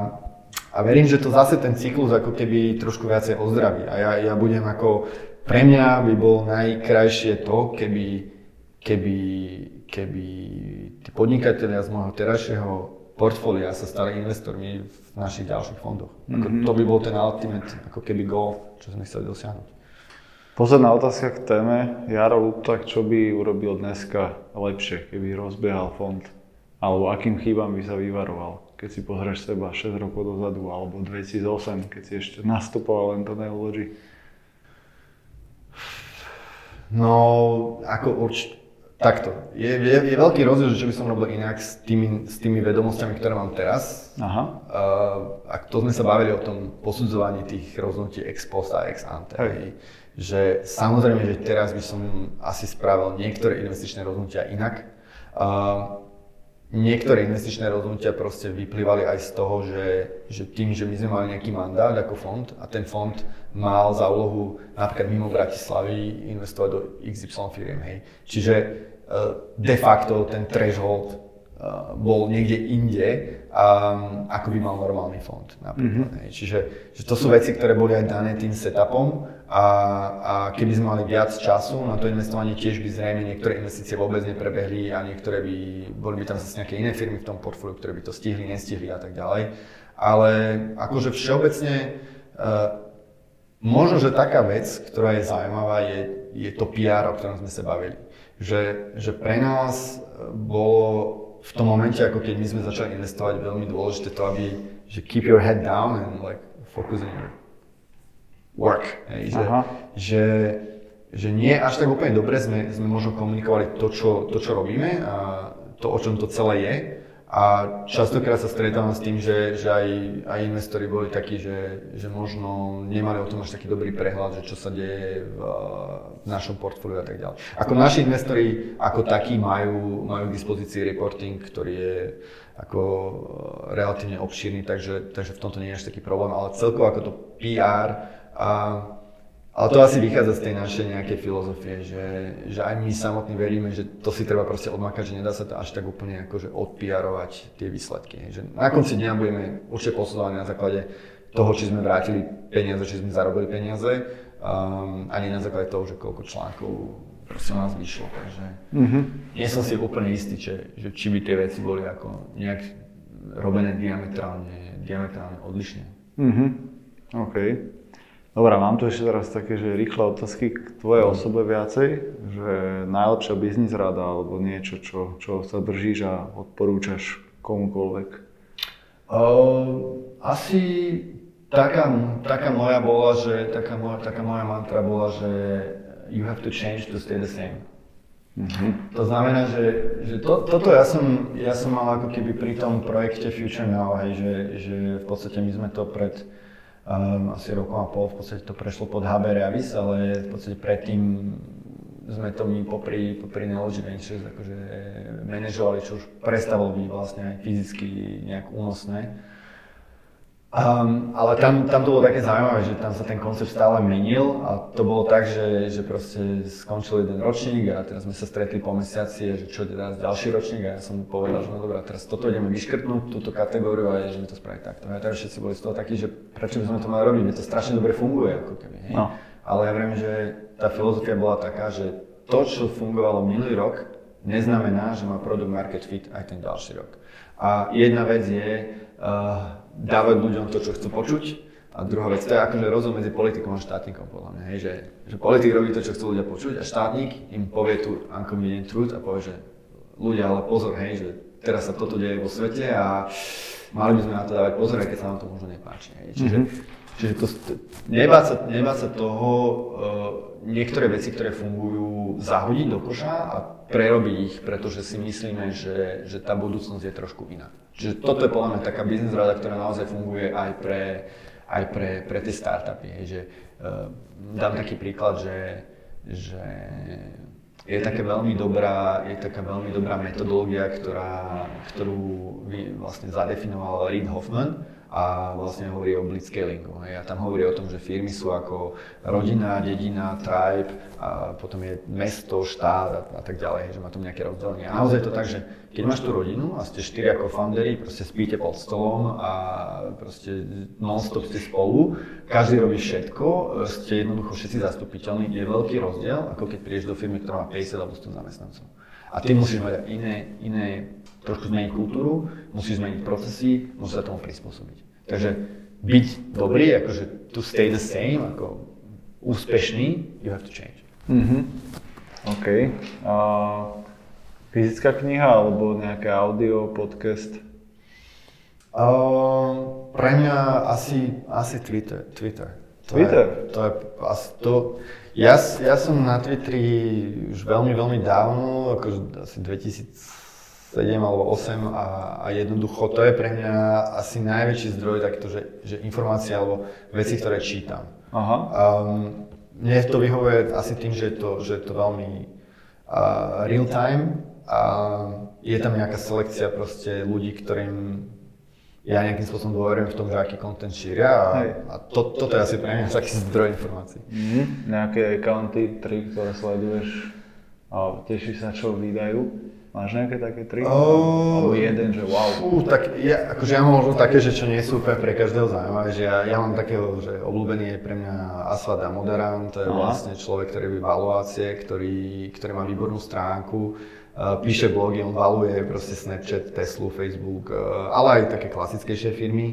a verím, že to zase ten cyklus ako keby trošku viacej ozdraví. A ja, ja budem ako pre mňa by bolo najkrajšie to, keby, keby, keby tí podnikatelia z môjho terajšieho portfólia sa stali investormi v našich ďalších fondoch. Mm-hmm. To by bol ten ultimate ako keby goal, čo sme chceli dosiahnuť. Posledná otázka k téme. Jaro Lupták, čo by urobil dneska lepšie, keby rozbiehal fond? Alebo akým chybám by sa vyvaroval? Keď si pozrieš seba šesť rokov dozadu, alebo dvetisícosem, keď si ešte nastupoval len to Neology. No, ako určite, takto. Je, je, je veľký rozdiel, že čo by som robil inak s tými, s tými vedomosťami, ktoré mám teraz. Aha. Uh, a to sme sa bavili o tom posudzovaní tých rozhodnutí ex post a ex ante. Hej. Že samozrejme, že teraz by som asi spravil niektoré investičné rozhodnutia inak. Uh, Niektoré investičné rozhodnutia proste vyplývali aj z toho, že, že tým, že my sme mali nejaký mandát ako fond a ten fond mal za úlohu napríklad mimo Bratislavy investovať do iks ypsilon firiem, hej. Čiže de facto ten threshold bol niekde inde, um, ako by mal normálny fond napríklad. Mm-hmm. Čiže že to sú veci, ktoré boli aj dané tým setupom a, a keby sme mali viac času na to investovanie, tiež by zrejme niektoré investície vôbec neprebehli a niektoré by, boli by tam zase nejaké iné firmy v tom portfóliu, ktoré by to stihli, nestihli a tak ďalej. Ale akože všeobecne uh, možno, že taká vec, ktorá je zaujímavá, je, je to pé er, o ktorom sme sa bavili. Že, že pre nás bolo v tom momente, ako keď my sme začali investovať, veľmi dôležité to, aby že keep your head down and like focus on your work. Hej, že, že, že nie až tak úplne dobre sme, sme možno komunikovali to čo, to, čo robíme a to, o čom to celé je. A častokrát sa stretávam s tým, že, že aj, aj investori boli takí, že, že možno nemali o tom až taký dobrý prehľad, že čo sa deje v, v našom portfóliu a tak ďalej. Ako naši investori ako takí majú, majú k dispozícii reporting, ktorý je ako relatívne obšírny, takže, takže v tomto nie je až taký problém, ale celkovo ako to pé er, a, ale to asi vychádza z tej našej nejakej filozofie, že, že aj my samotní veríme, že to si treba proste odmakať, že nedá sa to až tak úplne akože odpiarovať tie výsledky. Že na konci dňa budeme určite posudzovať na základe toho, či sme vrátili peniaze, či sme zarobili peniaze, um, a nie na základe toho, že koľko článkov proste nás vyšlo. Takže mm-hmm. nie som si úplne istý, že, že či by tie veci boli ako nejak robené diametrálne, diametrálne odlišne. Mhm, OK. Dobre, mám tu ešte teraz také, že rýchle otázky k tvojej osobe viacej, že najlepšia biznis rada alebo niečo, čo, čo sa držíš a odporúčaš komukoľvek? Uh, asi taká, taká moja bola, že taká moja, taká moja mantra bola, že you have to change to stay the same. Mm-hmm. To znamená, že, že to, toto ja som, ja som mal ako keby pri tom projekte Future Now, hej, že, že v podstate my sme to pred Um, asi rokom a pol v podstate to prešlo pod há bé Reavis, ale v podstate predtým sme to my popri, popri Neology Ventures akože manažovali, čo už prestalo byť vlastne aj fyzicky nejak únosné. Um, ale tam, tam to bolo také zaujímavé, že tam sa ten koncept stále menil a to bolo tak, že, že proste skončil jeden ročník a teraz sme sa stretli po mesiaci, že čo je teraz ďalší ročník a ja som mu povedal, že no dobrá, teraz toto ideme vyškrtnúť, túto kategóriu a ideme to spraviť takto. A teraz všetci boli z toho takí, že prečo by sme to mali robiť, veď to strašne dobre funguje ako keby, hej. No. Ale ja viem, že tá filozofia bola taká, že to, čo fungovalo minulý rok, neznamená, že má product market fit aj ten ďalší rok. A jedna vec je uh, dávať ľuďom to, čo chcú počuť. A druhá vec, to je akože rozdiel medzi politikom a štátnikom, podľa mňa, hej, že, že politik robí to, čo chcú ľudia počuť a štátnik im povie tú inconvenient truth a povie, že ľudia, ale pozor, hej, že teraz sa toto deje vo svete a mali by sme na to dávať pozor, aj keď sa nám to možno nepáči. Hej. Čiže, mm-hmm. čiže to, nebáť sa, nebáť sa toho, uh, niektoré veci, ktoré fungujú, zahodiť do koša a prerobiť ich, pretože si myslíme, že, že tá budúcnosť je trošku iná. Čiže toto je podľa mňa taká biznis rada, ktorá naozaj funguje aj pre, aj pre, pre tie startupy. Hej, že, uh, dám taký príklad, že, že je taká veľmi dobrá, je taká veľmi dobrá metodológia, ktorá, ktorú vlastne zadefinoval Reid Hoffman a vlastne hovorí o blitzscalingu. A tam hovorí o tom, že firmy sú ako rodina, dedina, tribe a potom je mesto, štát a, a tak ďalej, že má tam nejaké rozdelenie. A naozaj je to tak, že keď máš tú rodinu a ste štyri ako founderi, proste spíte pod stolom a proste non-stop ste spolu, každý robí všetko, ste jednoducho všetci zastupiteľní, je veľký rozdiel, ako keď prídeš do firmy, ktorá má päťdesiat alebo sto zamestnancov. A ty musíš mať iné, iné, trošku zmeniť kultúru, musíš zmeniť procesy, musíš sa tomu prispôsobiť. Takže byť dobrý, akože to stay the same, ako úspešný, you have to change. Mm-hmm. OK. Uh, fyzická kniha alebo nejaké audio, podcast? Uh, pre mňa asi, asi Twitter. Twitter. To Twitter? Je, to je, to, ja, ja som na Twitteri už veľmi, veľmi dávno, akože asi dvetisícsedem alebo osem a, a jednoducho to je pre mňa asi najväčší zdroj takto, že, že informácie alebo veci, ktoré čítam. Aha. Um, mne to vyhovuje asi tým, že je to, že je to veľmi uh, real time a je tam nejaká selekcia proste ľudí, ktorým ja nejakým spôsobom dôverujem v tom, že aký content šíria a, a to, toto je asi pre mňa taký zdroj informácií. Mm-hmm. Nejaké accounty, tri, ktoré sleduješ a tešíš sa, čo vydajú? Máš nejaké také tri? Oh, alebo jeden, že wow. Fú, tak ja, akože ja mám možno také, že čo nie sú úplne pre každého zaujímavé, že ja, ja mám takého, že obľúbený je pre mňa Aswad Damodaran, to je Aha. vlastne človek, ktorý robí valuácie, ktorý, ktorý má výbornú stránku. Uh, píše blogy, on valuje proste Snapchat, Teslu, Facebook, uh, ale aj také klasickejšie firmy.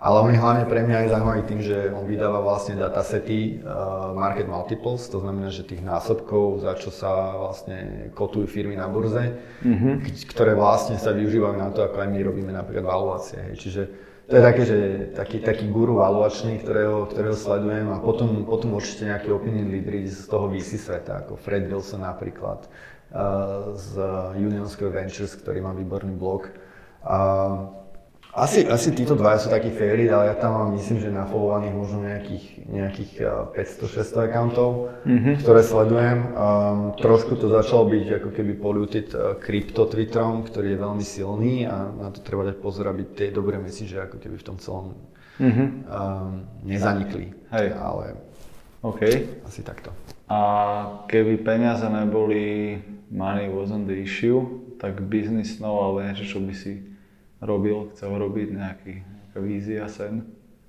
Ale on je hlavne pre mňa aj zaujímavý tým, že on vydáva vlastne datasety uh, market multiples, to znamená, že tých násobkov, za čo sa vlastne kotujú firmy na burze, mm-hmm. ktoré vlastne sa využívajú na to, ako aj my robíme napríklad valuácie. Hej. Čiže to je také, že taký, taký guru valuačný, ktorého, ktorého sledujem a potom, potom určite nejaký opinion leader z toho vé cé sveta, ako Fred Wilson napríklad uh, z Union Square Ventures, ktorý má výborný blog. Uh, Asi, asi títo dvaja sú takí favorite, ale ja tam mám, myslím, že nafollowovaných možno nejakých, nejakých päťsto šesťsto accountov, mm-hmm. ktoré sledujem. Um, trošku to začalo byť ako keby polluted uh, krypto Twitterom, ktorý je veľmi silný a na to treba dať pozor, aby tie dobré message ako keby v tom celom mm-hmm. um, nezanikli. Hej. Ale okay. asi takto. A keby peniaze neboli, money wasn't the issue, tak business snov alebo niečo, čo by si robil, chcel robiť nejaký, nejaká vízia, sen?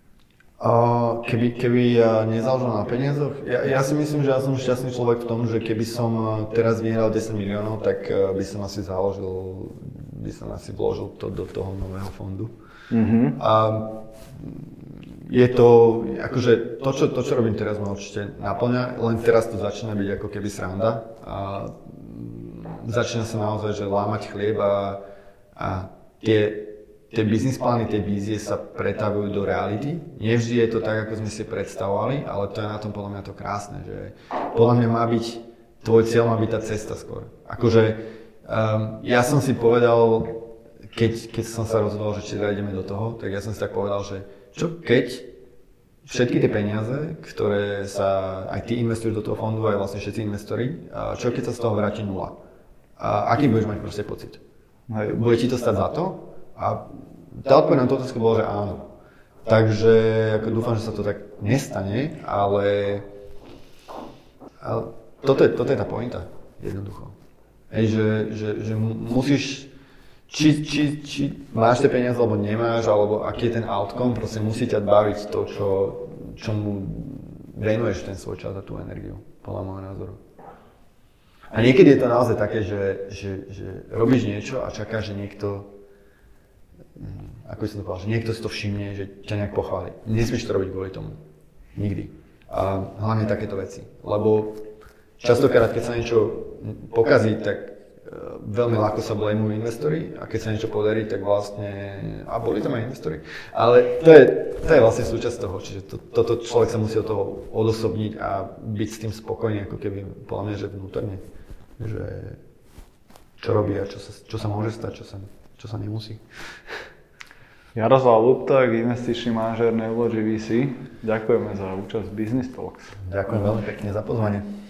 Uh, keby keby uh, nezáležalo na peniazoch? Ja, ja si myslím, že ja som šťastný človek v tom, že keby som teraz vyhral desať miliónov, tak uh, by som asi založil, by som asi vložil to do toho nového fondu. Mm-hmm. A je to, akože to čo, to, čo robím teraz, ma určite naplňa, len teraz to začína byť ako keby sranda. A začína sa naozaj, že lámať chlieb a, a Tie, tie biznis plány, tie vízie sa pretavujú do reality. Nevždy je to tak, ako sme si predstavovali, ale to je na tom podľa mňa to krásne, že podľa mňa má byť, tvoj cieľ má byť tá cesta skôr. Akože um, ja som si povedal, keď, keď som sa rozhodol, že či ideme do toho, tak ja som si tak povedal, že čo keď všetky tie peniaze, ktoré sa aj ty investuješ do toho fondu, aj vlastne všetci investori, čo keď sa z toho vráti nula? A aký budeš mať proste pocit? Hej, bude ti to stať za to? A tá odpoveď na tú otázku bola, že áno. Takže ako dúfam, že sa to tak nestane, ale, ale toto, je, toto je tá pointa, jednoducho. Hej, že, že, že musíš, či, či, či máš tie peniaze, alebo nemáš, alebo aký je ten outcome, proste musí ťa baviť to, čo, čomu venuješ ten svoj čas a tú energiu, podľa môjho názoru. A niekedy je to naozaj také, že, že, že robíš niečo a čakáš, že niekto, ako by som to povedal, že niekto si to všimne, že ťa nejak pochváli. Nesmieš to robiť kvôli tomu. Nikdy. A hlavne takéto veci. Lebo častokrát, keď sa niečo pokazí, tak veľmi ľahko sa blamujú investori a keď sa niečo podarí, tak vlastne, a boli tam aj investori. Ale to je, to je vlastne súčasť toho, čiže to, toto človek sa musí od toho odosobniť a byť s tým spokojný, ako keby, podľa mňa, že vnútorne. Že čo robí a čo sa, čo sa môže stať, čo sa, čo sa nemusí. Jaroslav Lupták, investičný manažér Neulogy vé cé. Ďakujeme za účasť v Business Talks. Ďakujem veľmi pekne za pozvanie.